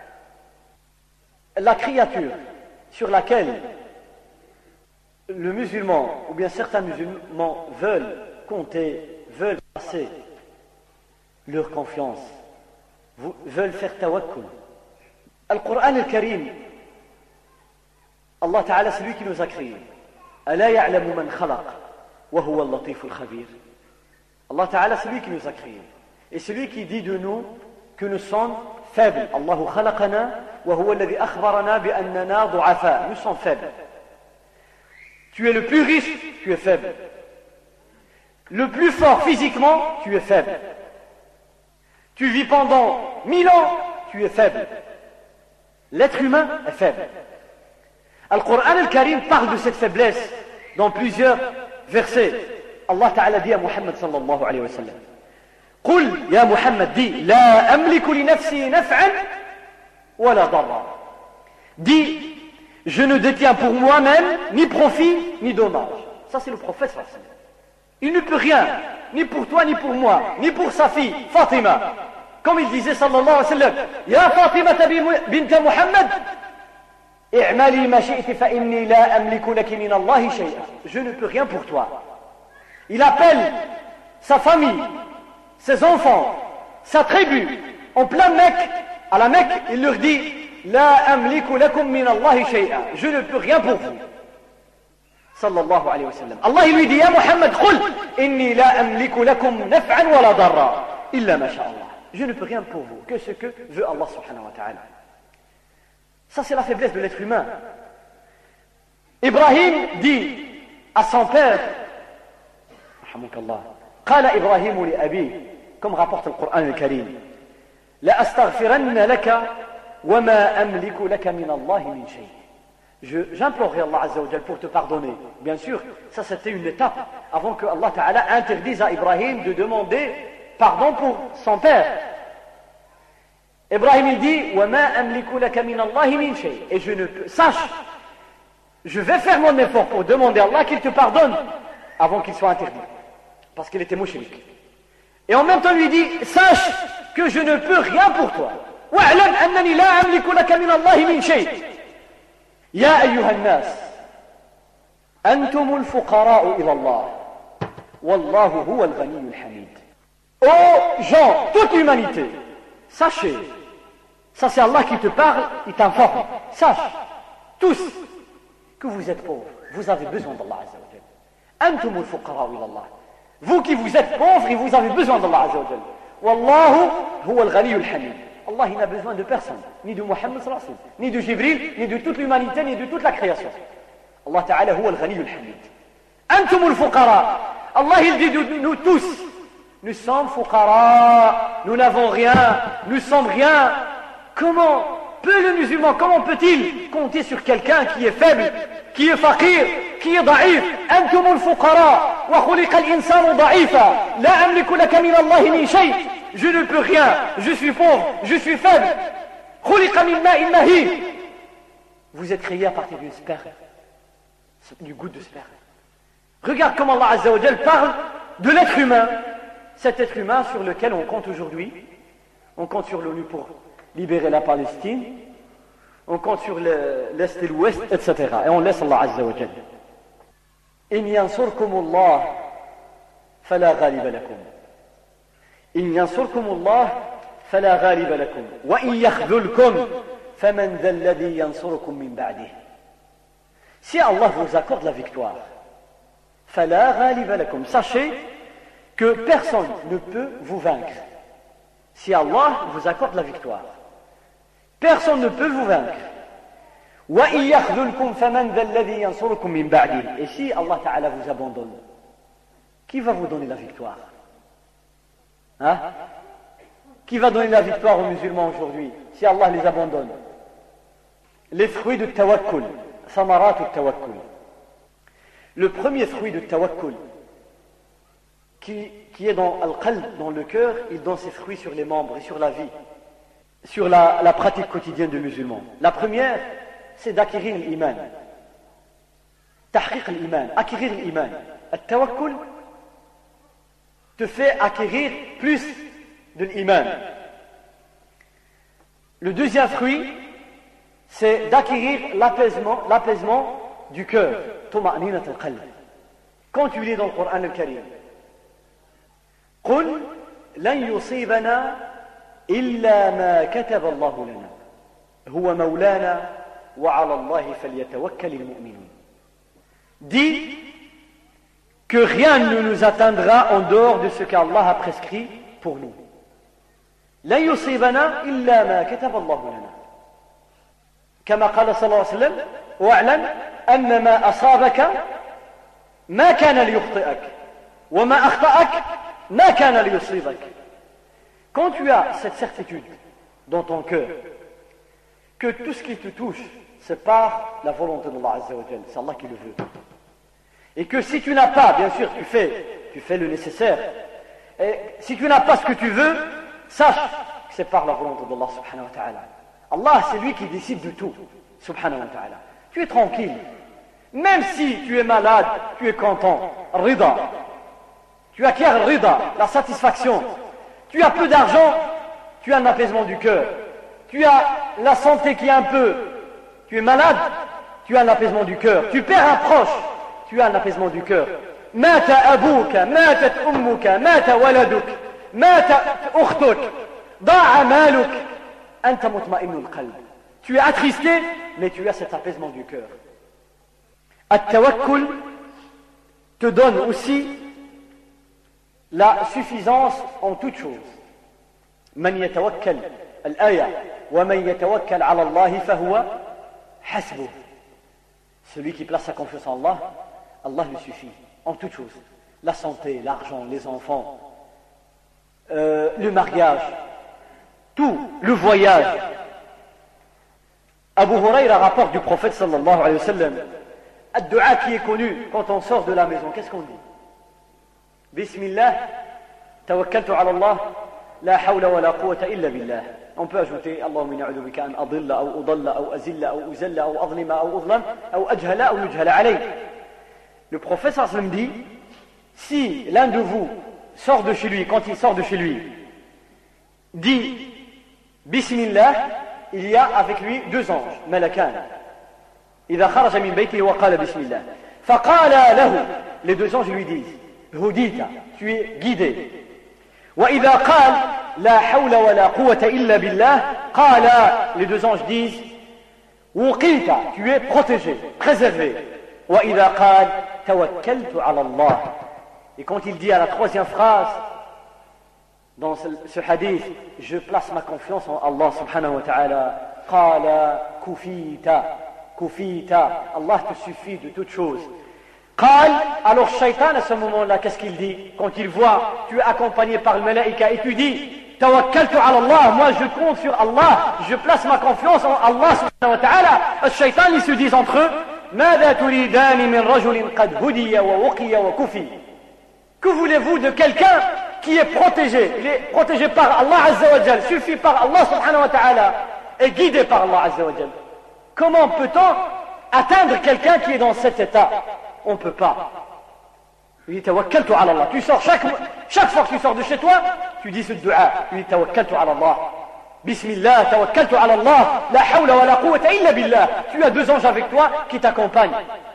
La créature sur laquelle le musulman, ou bien certains musulmans veulent compter, veulent passer leur confiance, veulent faire tawakkul. Al-Qur'an al-Karim, Allah Ta'ala, c'est lui qui nous a créés. Ala ya'lamu man khalaq, wa huwa al-latif al-khabir. Allah Ta'ala, c'est lui qui nous a créés. Et c'est lui qui dit de nous que nous sommes faibles. Allahu khalaqana, wa huwa alladhi akhbarana bi annana du'afa. Nous sommes faibles. Tu es le plus riche, tu es faible. Le plus fort physiquement, tu es faible. Tu vis pendant mille ans, tu es faible. L'être humain est faible. Al-Qur'an al-Karim parle de cette faiblesse dans plusieurs versets. Allah Ta'ala dit à Muhammad sallallahu alayhi wa sallam, Qul ya Muhammad, dis, la amliku li nafsi naf'an wa la darra. Dis, je ne détiens pour moi-même ni profit ni dommage. Ça c'est le prophète sallallahu alayhi wa sallam. Il ne peut rien, ni pour toi ni pour moi, ni pour sa fille, Fatima. Comme il disait sallallahu alayhi wa sallam, Ya Fatima bint Muhammad, i'mali ma shi'ti fa inni la amliku laki min Allahi shay'a. Je ne peux rien pour toi. Il appelle sa famille, ses enfants, sa tribu, en plein Mecque, à la Mecque, il leur dit, La amliku lakum min Allahi shay'a. Je ne peux rien pour vous. Sallallahu alayhi wa sallam. Allah il lui dit, Ya Muhammad, qul, inni la amliku lakum naf'an wa la darra, illa ma sha Allah. Je ne peux rien pour vous, que ce que veut Allah subhanahu wa ta'ala. Ça c'est la faiblesse de l'être humain. Ibrahim dit à son père, Qala Ibrahim li abi, comme rapporte le Coran al-Karim, La astaghfiranna laka wa ma amliku laka min Allah min shay. J'implorerai Allah Azza wa Jal pour te pardonner. Bien sûr, ça c'était une étape avant que Allah Ta'ala interdise à Ibrahim de demander pardon pour son père. Ibrahim il dit, wa ma amliku laka min Allah min shay. Et je ne peux, sache, je vais faire mon effort pour demander à Allah qu'il te pardonne avant qu'il soit interdit. Parce qu'il était mouchrik. Et en même temps lui dit, sache que je ne peux rien pour toi. وَاعْلَمْ أَنَّنِي لَا أَمْلِكُ لَكَ مِنَ اللَّهِ مِنْ شَيْءٍ يَا أَيُّهَا النَّاسِ أَنْتُمُ الْفُقَرَاءُ إِلَى اللَّهِ وَاللَّهُ هُوَ الْغَنِيُّ الْحَمِيدُ. Ô gens, toute l'humanité, sachez, ça c'est Allah qui te parle, il t'informe, sache, tous, que vous êtes pauvres, vous avez besoin d'Allah Azza wa Jal. أَنْتُمُ الْفُقَرَاءُ إِلَى اللَّهِ. Vous qui vous êtes pauvres et vous avez besoin d'Allah Azza wa Jal. Wallahu huwa al-ghani al-hamid. Allah il n'a besoin de personne, ni de Muhammad sallallahu alayhi wa sallam, ni de Jibril, ni de toute l'humanité, ni de toute la création. Allah Ta'ala huwa al-ghani al-hamid. Antum al-fuqara. Allah il dit de nous tous, nous sommes fuqara, nous n'avons rien, nous sommes rien. Comment peut le musulman, comment peut-il compter sur quelqu'un qui est faible, qui est faqir, qui est da'if? Antum al-fuqara wa khuliqa al-insanu da'ifa la amliku laka min Allah min shay. Je ne peux rien, je suis pauvre, je suis faible. Khuliqa min ma'in mahin. Vous êtes créé à partir d'une sperme, du goutte de sperme. Regarde comment Allah Azza wa Jal parle de l'être humain, cet être humain sur lequel on compte aujourd'hui. On compte sur l'ONU pour libérer la Palestine, on compte sur l'Est et l'Ouest, et cetera. Et on laisse Allah Azza wa Jal. In yansurkumullah fala ghaliba lakum. In yansurkumullah fala ghaliba lakum. Wa in yakhdhulkum faman dha alladhi yansurukum min ba'dih. Si Allah vous accorde la victoire, fala ghaliba lakum. Sachez que personne ne peut vous vaincre. Si Allah vous accorde la victoire, personne ne peut vous vaincre. Et si Allah Ta'ala vous abandonne, qui va vous donner la victoire? Hein? Qui va donner la victoire aux musulmans aujourd'hui si Allah les abandonne? Les fruits de tawakkul, samarat tawakkul. Le premier fruit de tawakkul qui, qui est dans al-qalb, dans le cœur, il donne ses fruits sur les membres et sur la vie, sur la, la pratique quotidienne du musulman. La première, c'est d'acquérir l'iman. Tahqiq l'iman, acquérir l'iman. Al-tawakkul te fait acquérir plus de l'iman. Le deuxième fruit, c'est d'acquérir l'apaisement, l'apaisement du cœur. Tuma'ninat al-qalb. Quand tu lis dans le Coran al-Karim, قل لن يصيبنا إلا ما كتب الله لنا هو مولانا وعلى الله فليتوكل المؤمنون. Dis que rien ne nous atteindra en dehors de ce qu'Allah a prescrit pour nous. لن يصيبنا إلا ما كتب الله لنا. كما قال صلى الله عليه وسلم واعلم أن ما أصابك ما كان ليخطئك وما أخطأك ما كان ليصيبك. Quand tu as cette certitude dans ton cœur que tout ce qui te touche c'est par la volonté d'Allah Azza wa Jal, c'est Allah qui le veut, et que si tu n'as pas, bien sûr tu fais tu fais le nécessaire, et si tu n'as pas ce que tu veux, sache que c'est par la volonté d'Allah subhanahu wa ta'ala. Allah c'est lui qui décide de tout subhanahu wa ta'ala. Tu es tranquille, même si tu es malade, tu es content, rida. Tu acquiers le rida, la satisfaction. Tu as peu d'argent, tu as un apaisement du cœur. Tu as la santé qui est un peu, tu es malade, tu as un apaisement du cœur. Tu perds un proche, tu as un apaisement du cœur. Mata abouka, matat ummuka, mata waladuk, mata ukhtuk, da'a maluk, anta mutma'innul qalb. Tu es attristé, mais tu as cet apaisement du cœur. At-tawakkul te donne aussi la suffisance en toutes choses. Man yatawakkal al-aya wa man yatawakkal ala Allah fahuwa hasbuh. Celui qui place sa confiance en Allah, Allah lui suffit en toutes choses. La santé, l'argent, les enfants, euh, le mariage, tout, le voyage. Abu Hurayra rapporte du prophète sallallahu alayhi wa sallam, ad-du'a qui est connu quand on sort de la maison, qu'est-ce qu'on dit? Bismillah, tawakkaltu ala Allah, La hawla wa la quwwata illa billah. On peut ajouter Allahumma inni a'udhu bika an adilla ou udalla ou azilla ou uzalla ou adlima ou udlam ou ajhala ou yujhala alayh. Le prophète sallallahu alayhi wa sallam dit, si l'un de vous sort de chez lui, quand il sort de chez lui, dit Bismillah, il y a avec lui deux anges, malakan. إذا خرج من بيته وقال بسم الله فقال له, les deux anges lui disent هديت, tu es guidé. وإذا قال لا حول ولا قوة إلا بالله قال, les deux anges disent وقيت, tu es protégé, préservé. وإذا قال توكلت على الله, et quand il dit à la troisième phrase dans ce, ce hadith, je place ma confiance en Allah subhanahu wa ta'ala, قال كفيت, Kufita, Allah te suffit de toutes choses. Qal, alors Shaitan à ce moment-là, qu'est-ce qu'il dit? Quand il voit, tu es accompagné par le malaïka et tu dis, Tawakkaltu ala Allah, moi je compte sur Allah, je place ma confiance en Allah subhanahu wa ta'ala. Le Shaitan, ils se disent entre eux, Mada turidani min rajulin qad hudiya wa wuqiya wa kufi. Que voulez-vous de quelqu'un qui est protégé? Il est protégé par Allah azza wa jal, suffi par Allah subhanahu wa ta'ala, et guidé par Allah azza wa jal. Comment peut-on atteindre quelqu'un qui est dans cet état? On ne peut pas. Il dit tawakkaltu ala Allah. Tu sors chaque, chaque fois que tu sors de chez toi, tu dis ce dua. Tu dis tawakkaltu ala Allah. Bismillah, tawakkaltu ala Allah. La hawla wa la quwwata illa billah. Tu as deux anges avec toi qui t'accompagnent.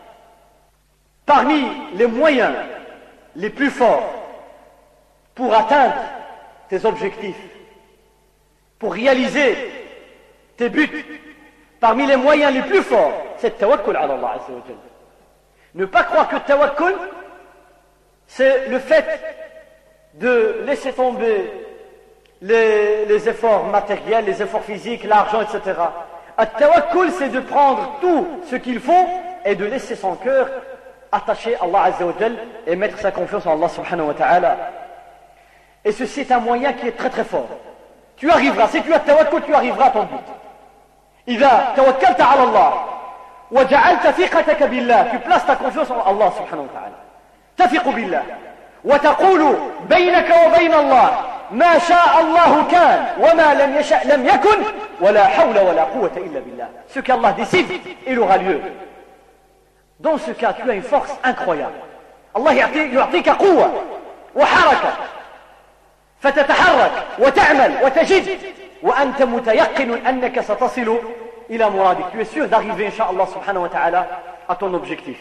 Parmi les moyens les plus forts pour atteindre tes objectifs, pour réaliser tes buts, parmi les moyens les plus forts, c'est le tawakkul ala Allah azza wa jalla. Ne pas croire que le tawakkul, c'est le fait de laisser tomber les, les efforts matériels, les efforts physiques, l'argent, et cetera. Le tawakkul, c'est de prendre tout ce qu'il faut et de laisser son cœur attaché à Allah azza wa jalla et mettre sa confiance en Allah subhanahu wa ta'ala. Et ceci est un moyen qui est très très fort. Tu arriveras, si tu as le tawakkul, tu arriveras à ton but. إذا توكلت على الله وجعلت ثقتك بالله, tu places ta confiance en Allah subhanahu wa ta'ala, تثق بالله وتقول بينك وبين الله ما شاء الله كان وما لم يشأ لم يكن ولا حول ولا قوة إلا بالله. Ce qu'Allah décide, il aura lieu. Dans ce cas, tu as une force incroyable. Allah يعطيك قوة وحركة فتتحرك وتعمل وتجد وأنت متيقن أنك ستصل إلى مرادك. Tu es sûr d'arriver, Inch'Allah subhanahu wa ta'ala, à ton objectif.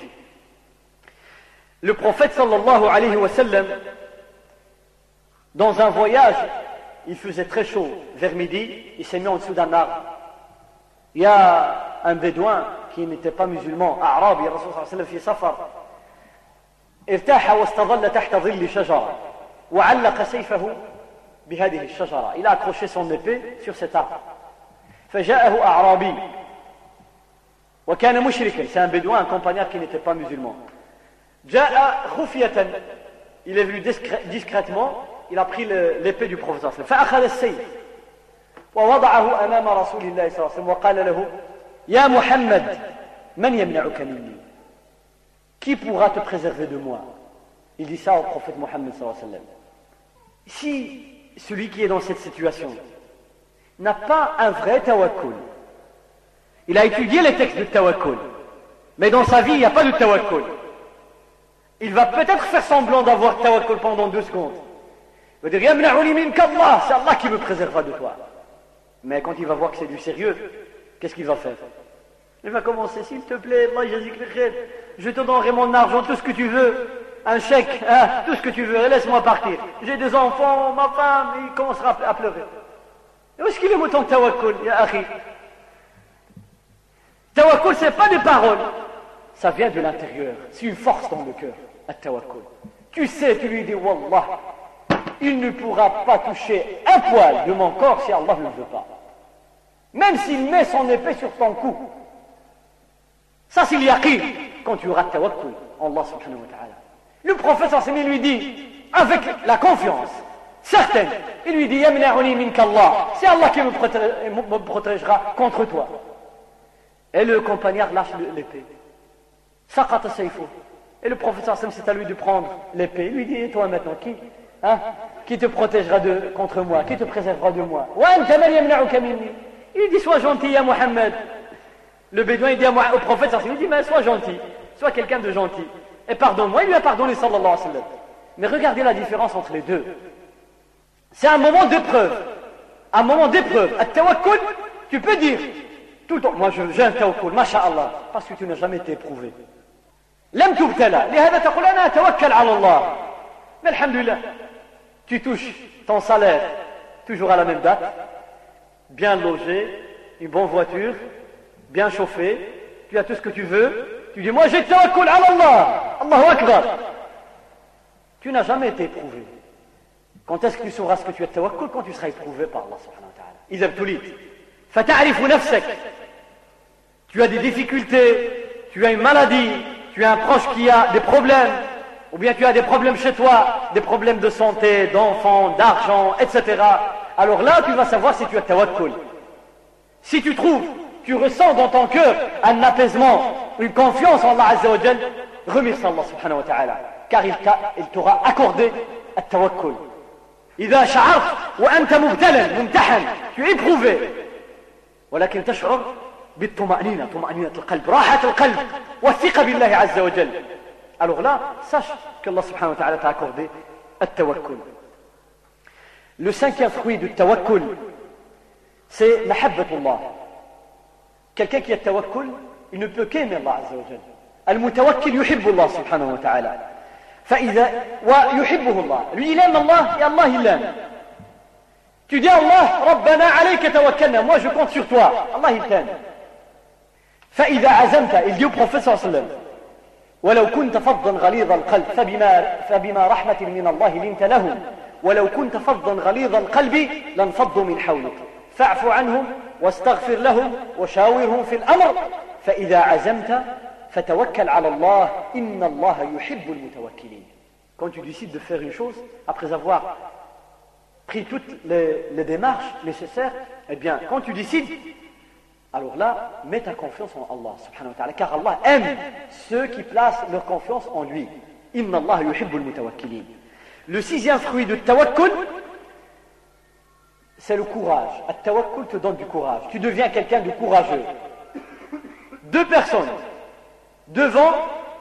Le prophète sallallahu alayhi wa sallam, dans un voyage, il faisait très chaud, vers midi, il s'est mis en dessous d'un arbre. Il y a un bédouin qui n'était pas musulman, A'rabi, Rasul sallallahu alayhi wa sallam, fi safar. ارتاح واستظل تحت ظل شجرة وعلق سيفه بهذه الشجرة. Il a accroché son épée sur cet arbre. فجاءه أعرابي وكان مشركا, c'est un bédouin, un compagnon qui n'était pas musulman. جاء خفية, il est venu discrètement, il a pris l'épée du prophète. فأخذ السيف ووضعه أمام رسول الله صلى الله عليه وسلم وقال له يا محمد من يمنعك مني, qui pourra te préserver de moi? Il dit ça au prophète Mohammed sallallahu alayhi wa sallam. Si celui qui est dans cette situation n'a pas un vrai tawakkul, il a étudié les textes de tawakkul, mais dans sa vie il n'y a pas de tawakkul, il va peut-être faire semblant d'avoir tawakkul pendant deux secondes. Il va dire Yamna'uni minka Allah, c'est Allah qui me préservera de toi. Mais quand il va voir que c'est du sérieux, qu'est-ce qu'il va faire? Il va commencer, s'il te plaît, moi je te donnerai mon argent, tout ce que tu veux, un chèque, hein, tout ce que tu veux, laisse-moi partir. J'ai des enfants, ma femme, il commencera à pleurer. Et où est-ce qu'il est mon tawakkul, ya akhi? Tawakkul, c'est pas des paroles, ça vient de l'intérieur, c'est une force dans le cœur, à tawakkul. Tu sais, tu lui dis, wallah, il ne pourra pas toucher un poil de mon corps si Allah ne le veut pas. Même s'il met son épée sur ton cou. Ça, c'est l'yaqin, quand tu auras tawakkul en Allah subhanahu wa ta'ala. Le prophète sallallahu alayhi wa sallam lui dit, avec la confiance certaine, il lui dit Yamna'uni minka Allah, c'est Allah qui me, protège, me protégera contre toi. Et le compagnard lâche l'épée. Saqata sayfu. Et le prophète sallallahu alayhi wa sallam, c'est à lui de prendre l'épée. Il lui dit, et toi maintenant, qui hein, qui te protégera de, contre moi, qui te préservera de moi. Il lui dit, sois gentil à Mohammed. Le bédouin, il dit à moi, au prophète, il dit, mais sois gentil, sois quelqu'un de gentil. Et pardonne-moi, il lui a pardonné, sallallahu alayhi wa sallam. Mais regardez la différence entre les deux. C'est un moment d'épreuve. Un moment d'épreuve. At-tawakkul, tu peux dire, tout le temps, moi j'ai un tawakkul, masha'Allah, parce que tu n'as jamais été éprouvé. Lam tubtala, lihada taqul ana atawakkal ala Allah. Mais alhamdulillah, tu touches ton salaire toujours à la même date, bien logé, une bonne voiture, bien chauffé, tu as tout ce que tu veux, tu dis moi j'ai tawakkul ala Allah, Allahu Akbar. Tu n'as jamais été éprouvé. Quand est-ce que tu sauras ce que tu as tawakkul? Quand tu seras éprouvé par Allah subhanahu wa ta'ala. إذا ابتليت فتعرف نفسك. Tu as des difficultés, tu as une maladie, tu as un proche qui a des problèmes, ou bien tu as des problèmes chez toi, des problèmes de santé, d'enfants, d'argent, et cetera. Alors là, tu vas savoir si tu as tawakkul. Si tu trouves, tu ressens dans ton cœur un apaisement, une confiance en Allah Azza wa Jal, remercie Allah subhanahu wa ta'ala, car il, il t'aura accordé le tawakkul. إذا شعرت وأنت مبتلى ممتحن tu es éprouvé ولكن تشعر بالطمأنينة طمأنينة القلب راحة القلب والثقة بالله عز وجل. Alors là, sache qu'Allah subhanahu wa ta'ala t'a accordé le tawakkul. Le cinquième fruit du tawakkul, c'est mahabbatullah. Quelqu'un qui a tawakkul, il ne peut qu'aimer Allah azza wa jalla. Al-mutawakkil yuhibbu Allah subhanahu wa ta'ala. فإذا ويحبه الله. Lui il aime Allah et Allah il l'aime. Tu dis Allah, ربنا عليك توكلنا. Moi je compte sur toi. Allah il t'aime. فإذا عزمت, il dit au prophète صلى الله عليه وسلم ولو كنت فظا غليظ القلب فبما فبما رحمة من الله لنت لهم ولو كنت فظا غليظ القلب لانفضوا من حولك فاعف عنهم واستغفر لهم وشاورهم في الأمر فإذا عزمت فتوكل على الله إن الله يحب المتوكلين. Quand tu décides de faire une chose, après avoir pris toutes les, les démarches nécessaires, eh bien, quand tu décides, alors là, mets ta confiance en Allah subhanahu wa ta'ala, car Allah aime ceux qui placent leur confiance en lui. Inna Allah yuhibbu al-mutawakkilin. Le sixième fruit de tawakkul, c'est le courage. Le tawakkul te donne du courage. Tu deviens quelqu'un de courageux. Deux personnes devant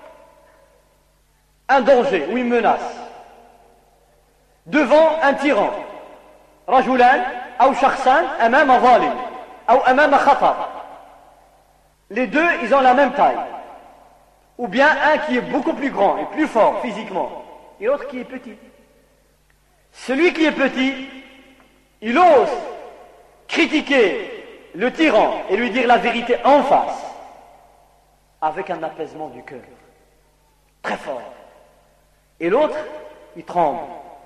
un danger ou une menace, devant un tyran, rajulan ou shakhsan amama zalim ou amama khatar. Les deux, ils ont la même taille, ou bien un qui est beaucoup plus grand et plus fort physiquement et l'autre qui est petit. Celui qui est petit, il ose critiquer le tyran et lui dire la vérité en face avec un apaisement du cœur très fort. Et l'autre, il tremble.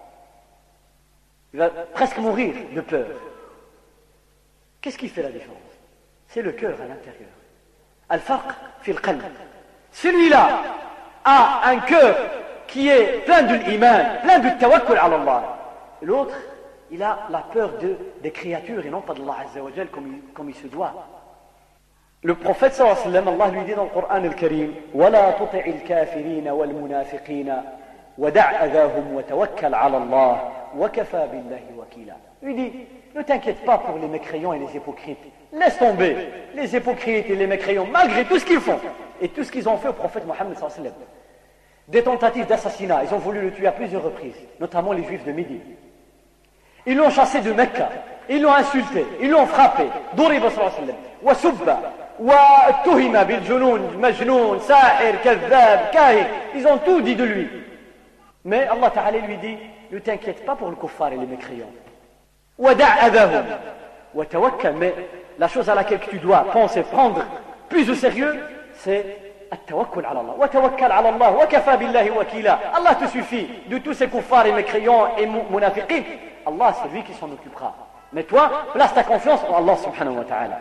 Il va presque mourir de peur. Qu'est-ce qui fait la différence? C'est le cœur à l'intérieur. Al-farq fil qalb. Celui-là a un cœur qui est plein de l'iman, plein de tawakkul ala Allah. L'autre, il a la peur de, des créatures et non pas d'Allah Azza wa Jal comme il, comme il se doit. Le prophète sallallahu alayhi wa sallam, Allah lui dit dans le Coran al-Karim وَلَا تُطِعِ الْكَافِرِينَ وَالْمُنَافِقِينَ وَدَعْ أَذَاهُمْ وَتَوَكَّلْ عَلَى اللَّهِ وَكَفَى بِاللَّهِ وَكِيلًا. Il dit, ne t'inquiète pas pour les mécréants et les hypocrites. Laisse tomber les hypocrites et les mécréants, malgré tout ce qu'ils font et tout ce qu'ils ont fait au prophète Mohammed sallallahu alayhi wa sallam. Des tentatives d'assassinat, ils ont voulu le tuer à plusieurs reprises, notamment les juifs de Médine. Ils l'ont chassé de Mecca, ils l'ont insulté, ils l'ont frappé. Duriba sallallahu alayhi wa sallam, wa subba, wa tuhima bil junoun, majnoun, sahir, kazzab, kahir. Ils ont tout dit de lui. Mais Allah Ta'ala lui dit, ne t'inquiète pas pour le kuffar et les mécréants. Wada' adahum, wa tawakkal. Mais la chose à laquelle tu dois penser, prendre plus au sérieux, c'est التوكل على الله وتوكل على الله وكفى بالله وكيلا. Allah te suffit de tous ces kuffars et mécréants et munafiqin. Allah c'est lui qui s'en occupera. Mais toi, place ta confiance en Allah subhanahu wa ta'ala.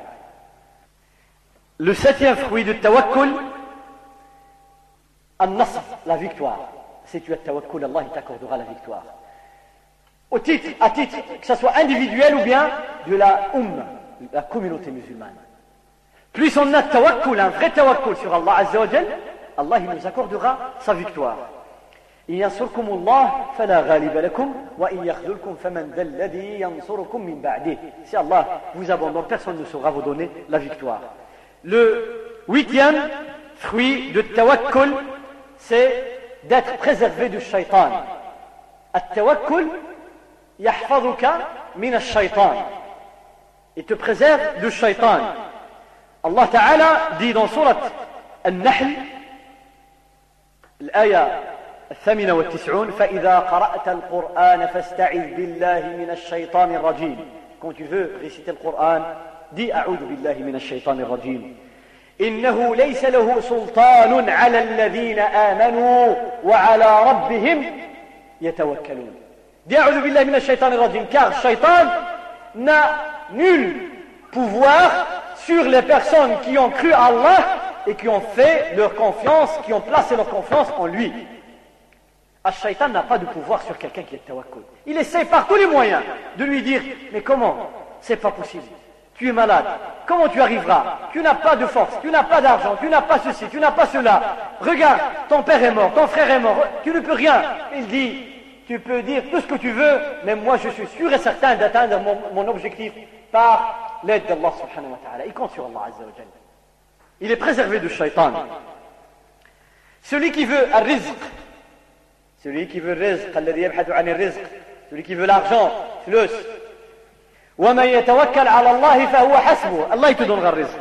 Le septième fruit de tawakkul, al-nasr, la victoire. Si tu as tawakkul, Allah il t'accordera la victoire. Au titre, à titre, que ce soit individuel ou bien de la ummah, la communauté musulmane. Plus on a tawakkul, un vrai tawakkul sur Allah Azza wa Jal, Allah il nous accordera sa victoire. إن ينصركم الله فلا غالب لكم وإن يخذلكم فمن ذا الذي ينصركم من بعده. Si Allah vous abandonne, personne ne saura vous donner la victoire. Le huitième fruit de tawakkul, c'est d'être préservé du shaitan. At-tawakkul yahfazuka min ash-shaytan. Il te préserve du shaitan. Allah Ta'ala dit dans sourate An-Nahl, l'aya الثامنة والتسعون فإذا قرأت القرآن فاستعذ بالله من الشيطان الرجيم. Quand tu veux réciter le Coran, dis أعوذ بالله من الشيطان الرجيم. إنه ليس له سلطان على الذين آمنوا وعلى ربهم يتوكلون. Dis أعوذ بالله من الشيطان الرجيم, car Shaitan n'a nul pouvoir sur les personnes qui ont cru à Allah et qui ont fait leur confiance, qui ont placé leur confiance en lui. Al-Shaytan n'a pas de pouvoir sur quelqu'un qui est tawakkul. Il essaie par tous les moyens de lui dire, mais comment? C'est pas possible. Tu es malade. Comment tu arriveras? Tu n'as pas de force, tu n'as pas d'argent, tu n'as pas ceci, tu n'as pas cela. Regarde, ton père est mort, ton frère est mort, tu ne peux rien. Il dit, tu peux dire tout ce que tu veux, mais moi je suis sûr et certain d'atteindre mon, mon objectif par l'aide d'Allah subhanahu wa ta'ala. Il compte sur Allah azza wa jalla. Il est préservé du shaitan. Celui qui veut un rizq, celui qui veut le rizq, الذي يبحث عن الرزق, celui qui veut l'argent, flus. ومن يتوكل على الله فهو حسبه. Allah il te donnera le rizq.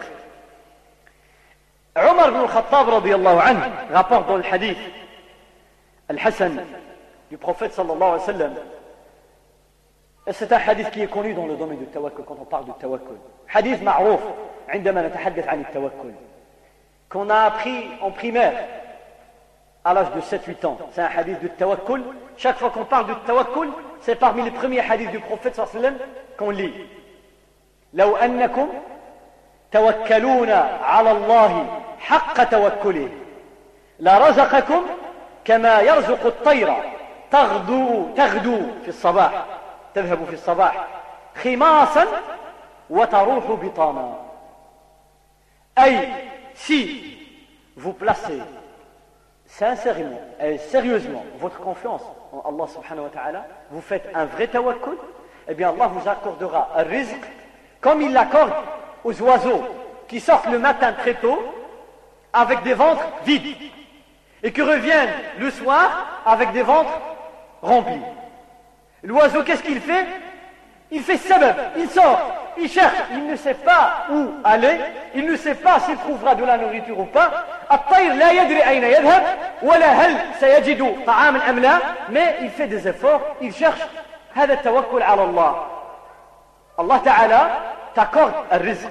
Omar ibn al-Khattab radiyallahu anhu rapporte dans le hadith Al-Hassan du prophète sallallahu alayhi wa sallam. Et c'est un hadith qui est connu dans le domaine du tawakkul quand on parle du tawakkul. Hadith ma'rouf عندما نتحدث عن التوكل. Qu'on a appris en primaire à l'âge de sept huit ans. C'est un hadith du tawakkul. Chaque fois qu'on parle du tawakkul, c'est parmi les premiers hadiths du prophète sallallahu alayhi wa sallam qu'on lit. لو أنكم توكلون على الله حق توكله لرزقكم كما يرزق الطير تغدو تغدو في الصباح تذهب في الصباح خماصا وتروح بطانا. أي si vous placez sincèrement et sérieusement votre confiance en Allah subhanahu wa ta'ala, vous faites un vrai tawakkul, eh bien Allah vous accordera un rizq comme il l'accorde aux oiseaux qui sortent le matin très tôt avec des ventres vides et qui reviennent le soir avec des ventres remplis. L'oiseau, qu'est-ce qu'il fait? Il fait sabab, il sort, il cherche, il ne sait pas où aller, il ne sait pas s'il trouvera de la nourriture ou pas. الطير لا يدري أين يذهب ولا هل سيجد طعاما أم لا, mais il fait des efforts, il cherche. هذا التوكل على الله. Allah Ta'ala t'accorde un rizq.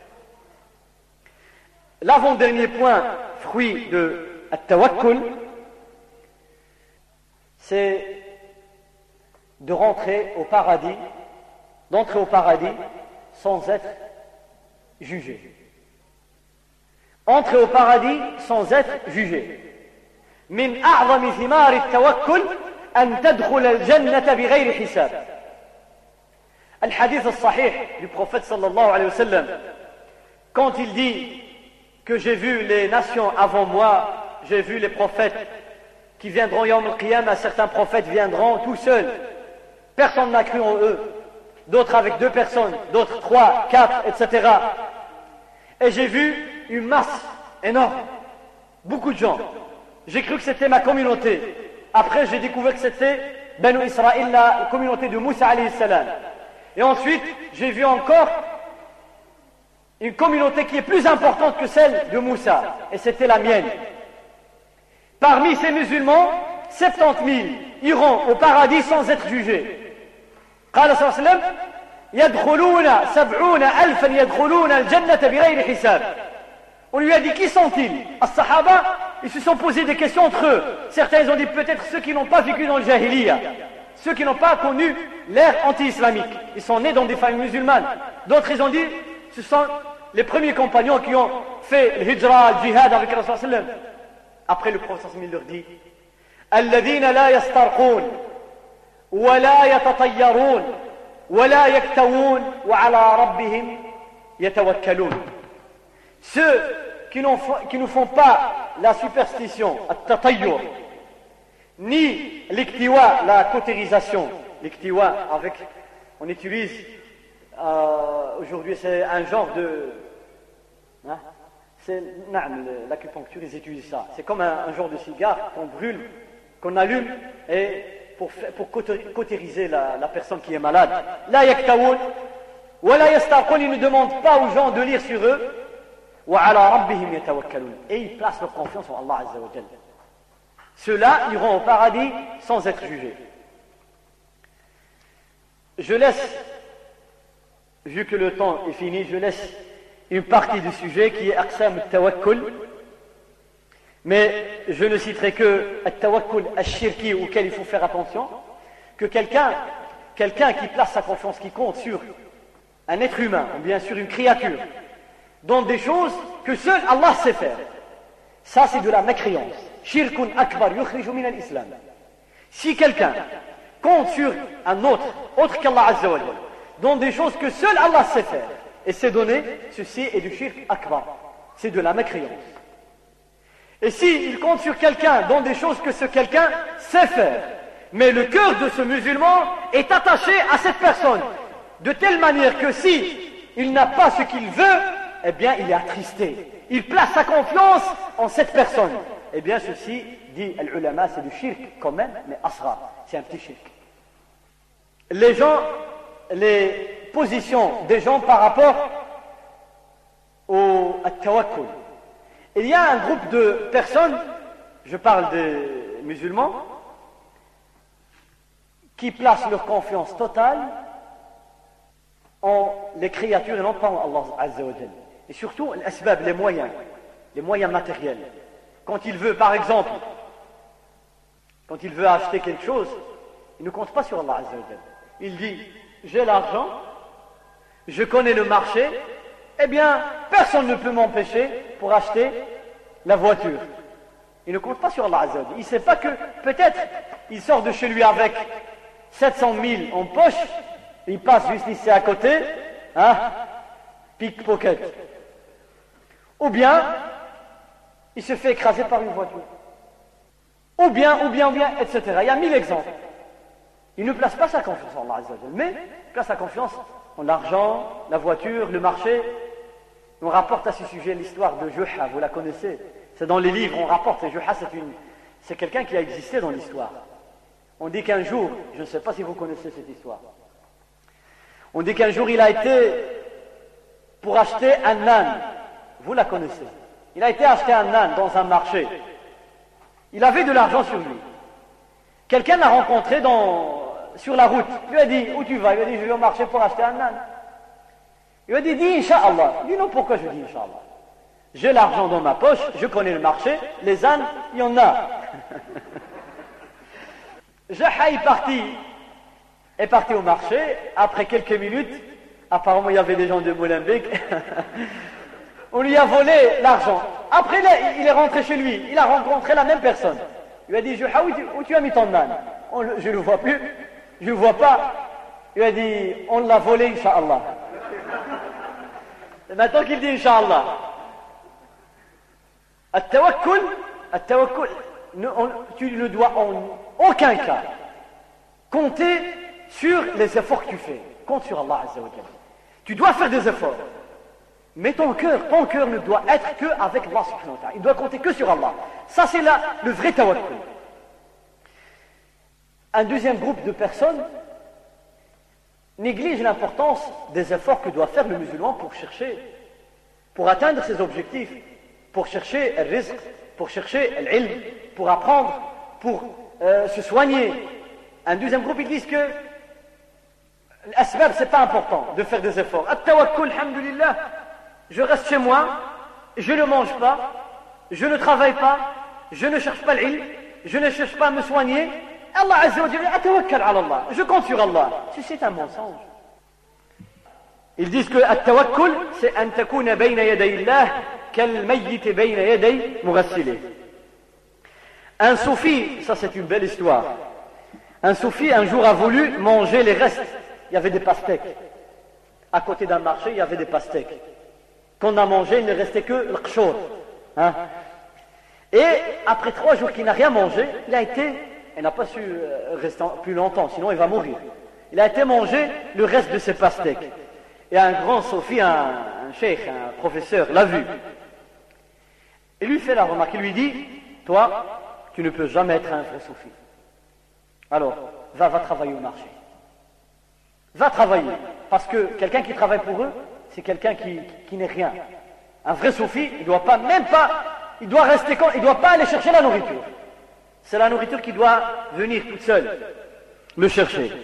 L'avant-dernier point, fruit de at-tawakkul, c'est de rentrer au paradis, d'entrer au paradis sans être jugé. Entrer au paradis sans être jugé. من أعظم ثمار التوكل أن تدخل الجنة بغير حساب. الحديث الصحيح du prophète sallallahu alayhi wa sallam, quand il dit que j'ai vu les nations avant moi, j'ai vu les prophètes qui viendront yawm al-qiyamah, certains prophètes viendront tout seuls, personne n'a cru en eux, d'autres avec deux personnes, d'autres trois, quatre, et cetera. Et j'ai vu une masse énorme, beaucoup de gens. J'ai cru que c'était ma communauté. Après j'ai découvert que c'était Banu Israël, la communauté de Moussa alayhi salam. Et ensuite j'ai vu encore une communauté qui est plus importante que celle de Moussa, et c'était la mienne. Parmi ces musulmans, soixante-dix mille iront au paradis sans être jugés. قال صلى الله عليه وسلم يدخلون سبعون ألفا يدخلون الجنة بغير حساب. On lui a dit qui sont-ils? As-Sahaba, ils se sont posé des questions entre eux. Certains ils ont dit peut-être ceux qui n'ont pas vécu dans le Jahiliya, ceux qui n'ont pas connu l'ère anti-islamique. Ils sont nés dans des familles musulmanes. D'autres ils ont dit ce sont les premiers compagnons qui ont fait le hijra, le jihad avec le Rasul sallallahu alayhi wa sallam. Après le prophète sallallahu alayhi wa sallam leur dit الذين لا يسترقون ولا يتطيرون ولا يكتوون وعلى ربهم يتوكلون. Ceux qui, qui ne font pas la superstition, التطير, ni l'iktiwa, la cautérisation. L'iktiwa, avec, on utilise, euh, aujourd'hui c'est un genre de, hein, c'est, non, l'acupuncture, ils utilisent ça. C'est comme un, un genre de cigare qu'on brûle, qu'on allume, et pour, pour cautériser la, la personne qui est malade. La yaktawoun, wa la yastaqoun, ils ne demandent pas aux gens de lire sur eux, wa ala rabbihim yatawakkalun, et ils placent leur confiance en Allah Azza wa Jalla. Ceux-là iront au paradis sans être jugés. Je laisse, vu que le temps est fini, je laisse une partie du sujet qui est aqsam al-tawakkul, mais je ne citerai que al-tawakkul al-shirki auquel il faut faire attention, que quelqu'un quelqu'un qui place sa confiance, qui compte sur un être humain, ou bien sur une créature, dans des choses que seul Allah sait faire. Ça c'est de la mécréance. Shirkun akbar yukhriju min al-islam. Si quelqu'un compte sur un autre, autre qu'Allah Azza wa Jalla, dans des choses que seul Allah sait faire, et c'est donné, ceci est du shirk akbar. C'est de la mécréance. Et si il compte sur quelqu'un dans des choses que ce quelqu'un sait faire, mais le cœur de ce musulman est attaché à cette personne, de telle manière que si il n'a pas ce qu'il veut, eh bien il est attristé. Il place sa confiance en cette personne. Eh bien ceci, dit l'ulama, c'est du shirk quand même, mais asra, c'est un petit shirk. Les gens, les positions des gens par rapport au tawakkul. Il y a un groupe de personnes, je parle des musulmans, qui placent leur confiance totale en les créatures et non pas en Allah Azza wa Jalla. Et surtout, l'asbab, les moyens, les moyens matériels. Quand il veut, par exemple, quand il veut acheter quelque chose, il ne compte pas sur Allah Azza wa Jalla. Il dit, j'ai l'argent, je connais le marché, eh bien, personne ne peut m'empêcher pour acheter la voiture. Il ne compte pas sur Allah Azza wa Jalla. Il ne sait pas que, peut-être, il sort de chez lui avec sept cent mille en poche, il passe juste ici à côté, hein, pickpocket. Ou bien, il se fait écraser par une voiture. Ou bien, ou bien, ou bien, et cetera. Il y a mille exemples. Il ne place pas sa confiance en Allah Azza wa Jalla, mais il place sa confiance en l'argent, la voiture, le marché. On rapporte à ce sujet l'histoire de Juha, vous la connaissez. C'est dans les livres, on rapporte. Et Juha, c'est une, c'est quelqu'un qui a existé dans l'histoire. On dit qu'un jour, je ne sais pas si vous connaissez cette histoire, on dit qu'un jour il a été pour acheter un âne. Vous la connaissez. Il a été acheter un âne dans un marché. Il avait de l'argent sur lui. Quelqu'un l'a rencontré dans, sur la route. Il lui a dit, où tu vas? Il lui a dit, je vais au marché pour acheter un âne. Il lui a dit, dis Inch'Allah. Il dit, non, pourquoi je dis Inch'Allah? J'ai l'argent dans ma poche, je connais le marché, les ânes, il y en a. Jaha est parti, est parti au marché. Après quelques minutes, apparemment il y avait des gens de Molenbeek, on lui a volé l'argent. Après il est rentré chez lui, il a rencontré la même personne. Il lui a dit, Jaha, où, où tu as mis ton âne? On, je ne le vois plus, je ne le vois pas. Il lui a dit, on l'a volé, Inch'Allah. Et maintenant qu'il dit Inch'Allah, At-tawakkul, At-tawakkul, tu ne dois en aucun cas compter sur les efforts que tu fais. Compte sur Allah Azza wa Jalla. Tu dois faire des efforts. Mais ton cœur, ton cœur ne doit être que avec Allah subhanahu wa ta'ala. Il doit compter que sur Allah. Ça c'est là le vrai tawakkul. Un deuxième groupe de personnes néglige l'importance des efforts que doit faire le musulman pour chercher, pour atteindre ses objectifs, pour chercher le rizq, pour chercher l'ilm, pour apprendre, pour euh, se soigner. Un deuxième groupe, ils disent que l'asbab, c'est pas important de faire des efforts. At-tawakkul, alhamdulillah, je reste chez moi, je ne mange pas, je ne travaille pas, je ne cherche pas l'ilm, je ne cherche pas à me soigner. Allah Azza wa Jalla, atawakkal ala Allah, je compte sur Allah. C'est un mensonge. Ils disent que at-tawakkul, c'est an takuna bayna yaday Allah kal mayyit bayna yaday mughassili. Un soufi, ça c'est une belle histoire. Un soufi un jour a voulu manger les restes. Il y avait des pastèques. À côté d'un marché, il y avait des pastèques. Quand on a mangé, il ne restait que le qshor. Hein? Et après trois jours qu'il n'a rien mangé, il a été et n'a pas su rester plus longtemps, sinon il va mourir. Il a été mangé le reste de ses pastèques. Et un grand soufi, un, un cheikh, un professeur, l'a vu. Et lui fait la remarque, il lui dit, toi, tu ne peux jamais être un vrai soufi. Alors, va, va travailler au marché. Va travailler. Parce que quelqu'un qui travaille pour eux, c'est quelqu'un qui, qui n'est rien. Un vrai soufi, il ne doit pas, même pas, il doit rester, il ne doit pas aller chercher la nourriture. C'est la nourriture qui doit venir toute seule, le chercher.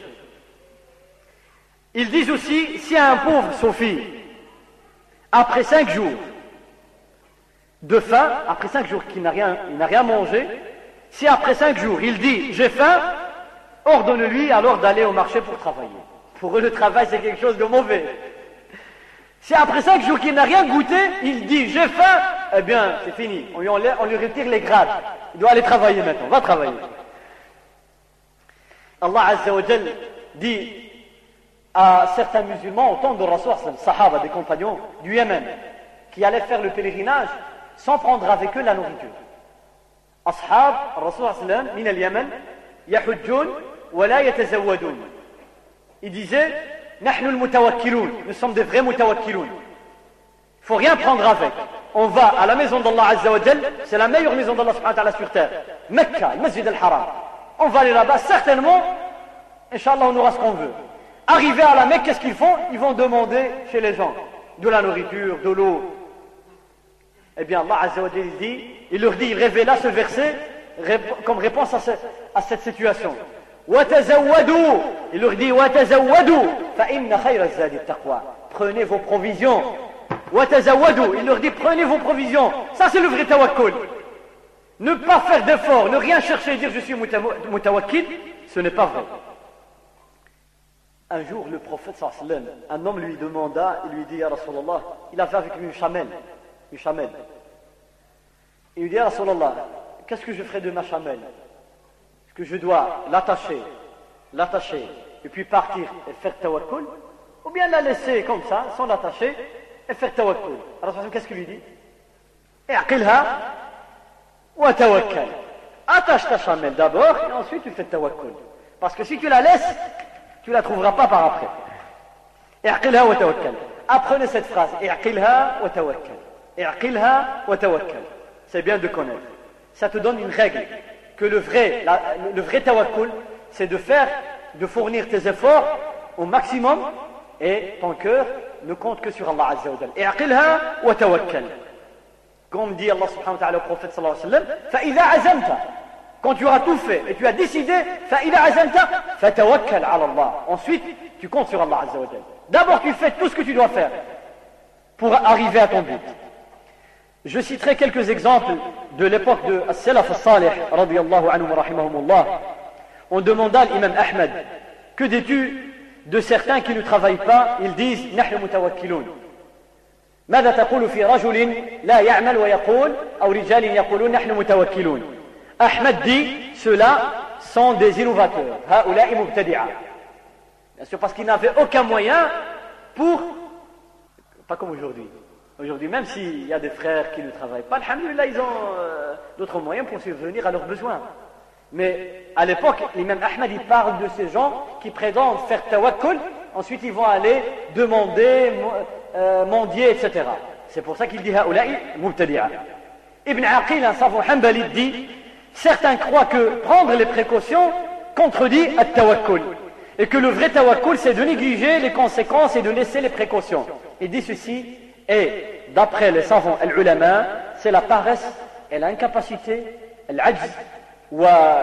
Ils disent aussi, si un pauvre soufi, après cinq jours de faim, après cinq jours qu'il n'a rien, il n'a rien mangé, si après cinq jours il dit j'ai faim, ordonne-lui alors d'aller au marché pour travailler. Pour eux, le travail c'est quelque chose de mauvais. Si après cinq jours qu'il n'a rien goûté, il dit j'ai faim, eh bien c'est fini, on lui, enlève, on lui retire les grades. Il doit aller travailler maintenant, va travailler. Allah Azza wa Jal dit à certains musulmans, au temps de Rasul, Sahaba, des compagnons du Yémen, qui allaient faire le pèlerinage sans prendre avec eux la nourriture. Ashab, Rasul, min al-Yémen, yahujjun wa la yatazawwadun. Il disait, nahnu al-mutawakkiloun, nous sommes des vrais mutawakkiloun. Il ne faut rien prendre avec. On va à la maison d'Allah Azza wa Jal, c'est la meilleure maison d'Allah subhanahu wa ta'ala sur terre. Mecca, le Masjid al-Haram. On va aller là-bas, certainement, Inch'Allah, on aura ce qu'on veut. Arrivés à la Mecque, qu'est-ce qu'ils font? Ils vont demander chez les gens de la nourriture, de l'eau. Eh bien, Allah Azza wa Jal dit, il leur dit, il révéla ce verset comme réponse à, ce, à cette situation. وَتَزَوَّدُوا Il leur dit, وَتَزَوَّدُوا فَإِنَّ خَيْرَ الزَّادِ التَّقْوَى Prenez vos provisions. وَتَزَوَّدُوا Il leur dit, prenez vos provisions. Ça, c'est le vrai tawakkul. Ne pas faire d'efforts, ne rien chercher et dire je suis mutawakkil, ce n'est pas vrai. Un jour, le prophète sallallahu alayhi wa sallam, un homme lui demanda, il lui dit, ya Rasulallah, il avait avec lui une chamelle, une chamelle. Il lui dit, ya Rasulallah, qu'est-ce que je ferai de ma chamelle? Est-ce que je dois l'attacher, l'attacher, et puis partir et faire tawakkul, ou bien la laisser comme ça, sans l'attacher, et faire tawakkul? Alors, qu'est-ce qu'il lui dit? I'qilha wa tawakkal. Attache ta chamelle d'abord, et ensuite tu fais tawakkul. Parce que si tu la laisses, tu ne la trouveras pas par après. I'qilha wa tawakkal. Apprenez cette phrase. I'qilha wa tawakkal. I'qilha wa tawakkal. C'est bien de connaître. Ça te donne une règle que le vrai, la, le vrai tawakkul, c'est de faire, de fournir tes efforts au maximum et ton cœur ne compte que sur Allah Azza wa Jal. I'qilha wa tawakkal. Comme dit Allah subhanahu wa ta'ala au prophète sallallahu alayhi wa sallam, فَإِذَا عَزَمْتَ Quand tu auras tout fait et tu as décidé, فَإِذَا عَزَمْتَ فَتَوَكَّلْ عَلَى اللَّهِ Ensuite, tu comptes sur Allah Azza wa Jal. D'abord, tu fais tout ce que tu dois faire pour arriver à ton but. Je citerai quelques exemples de l'époque de As-Salaf As-Salih, radiyallahu anhum wa rahimahumullah. On demanda à l'imam Ahmed, que dis-tu de certains qui ne travaillent pas? Ils disent, نحن متوكلون. ماذا تقول في رجل لا يعمل ويقول أو رجال يقولون نحن متوكلون. Ahmed dit, ceux-là sont des innovateurs. هؤلاء مبتدعة. Bien sûr, parce qu'ils n'avaient aucun moyen pour, pas comme aujourd'hui. Aujourd'hui, même s'il y a des frères qui ne travaillent pas, alhamdulillah, ils ont euh, d'autres moyens pour subvenir à leurs besoins. Mais à l'époque, l'imam Ahmed, il parle de ces gens qui prétendent faire tawakkul, ensuite ils vont aller demander, euh, mendier, et cetera. C'est pour ça qu'il dit haoula'i mubtadi'a. Ibn Aqil, un savant hanbali, dit, certains croient que prendre les précautions contredit at-tawakkul. Et que le vrai tawakkul, c'est de négliger les conséquences et de laisser les précautions. Il dit ceci, et d'après les savants al-ulama, c'est la paresse et l'incapacité, al-ajz, ou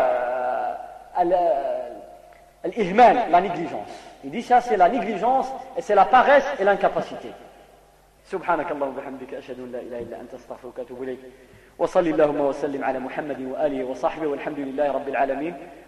al-ihmal, la négligence. Il dit ça, c'est la négligence et c'est la paresse et l'incapacité. سبحانك اللهم وبحمدك أشهد أن لا إله إلا أنت أستغفرك وأتوب إليك وصلي اللهم وسلم على محمد وآله وصحبه والحمد لله رب العالمين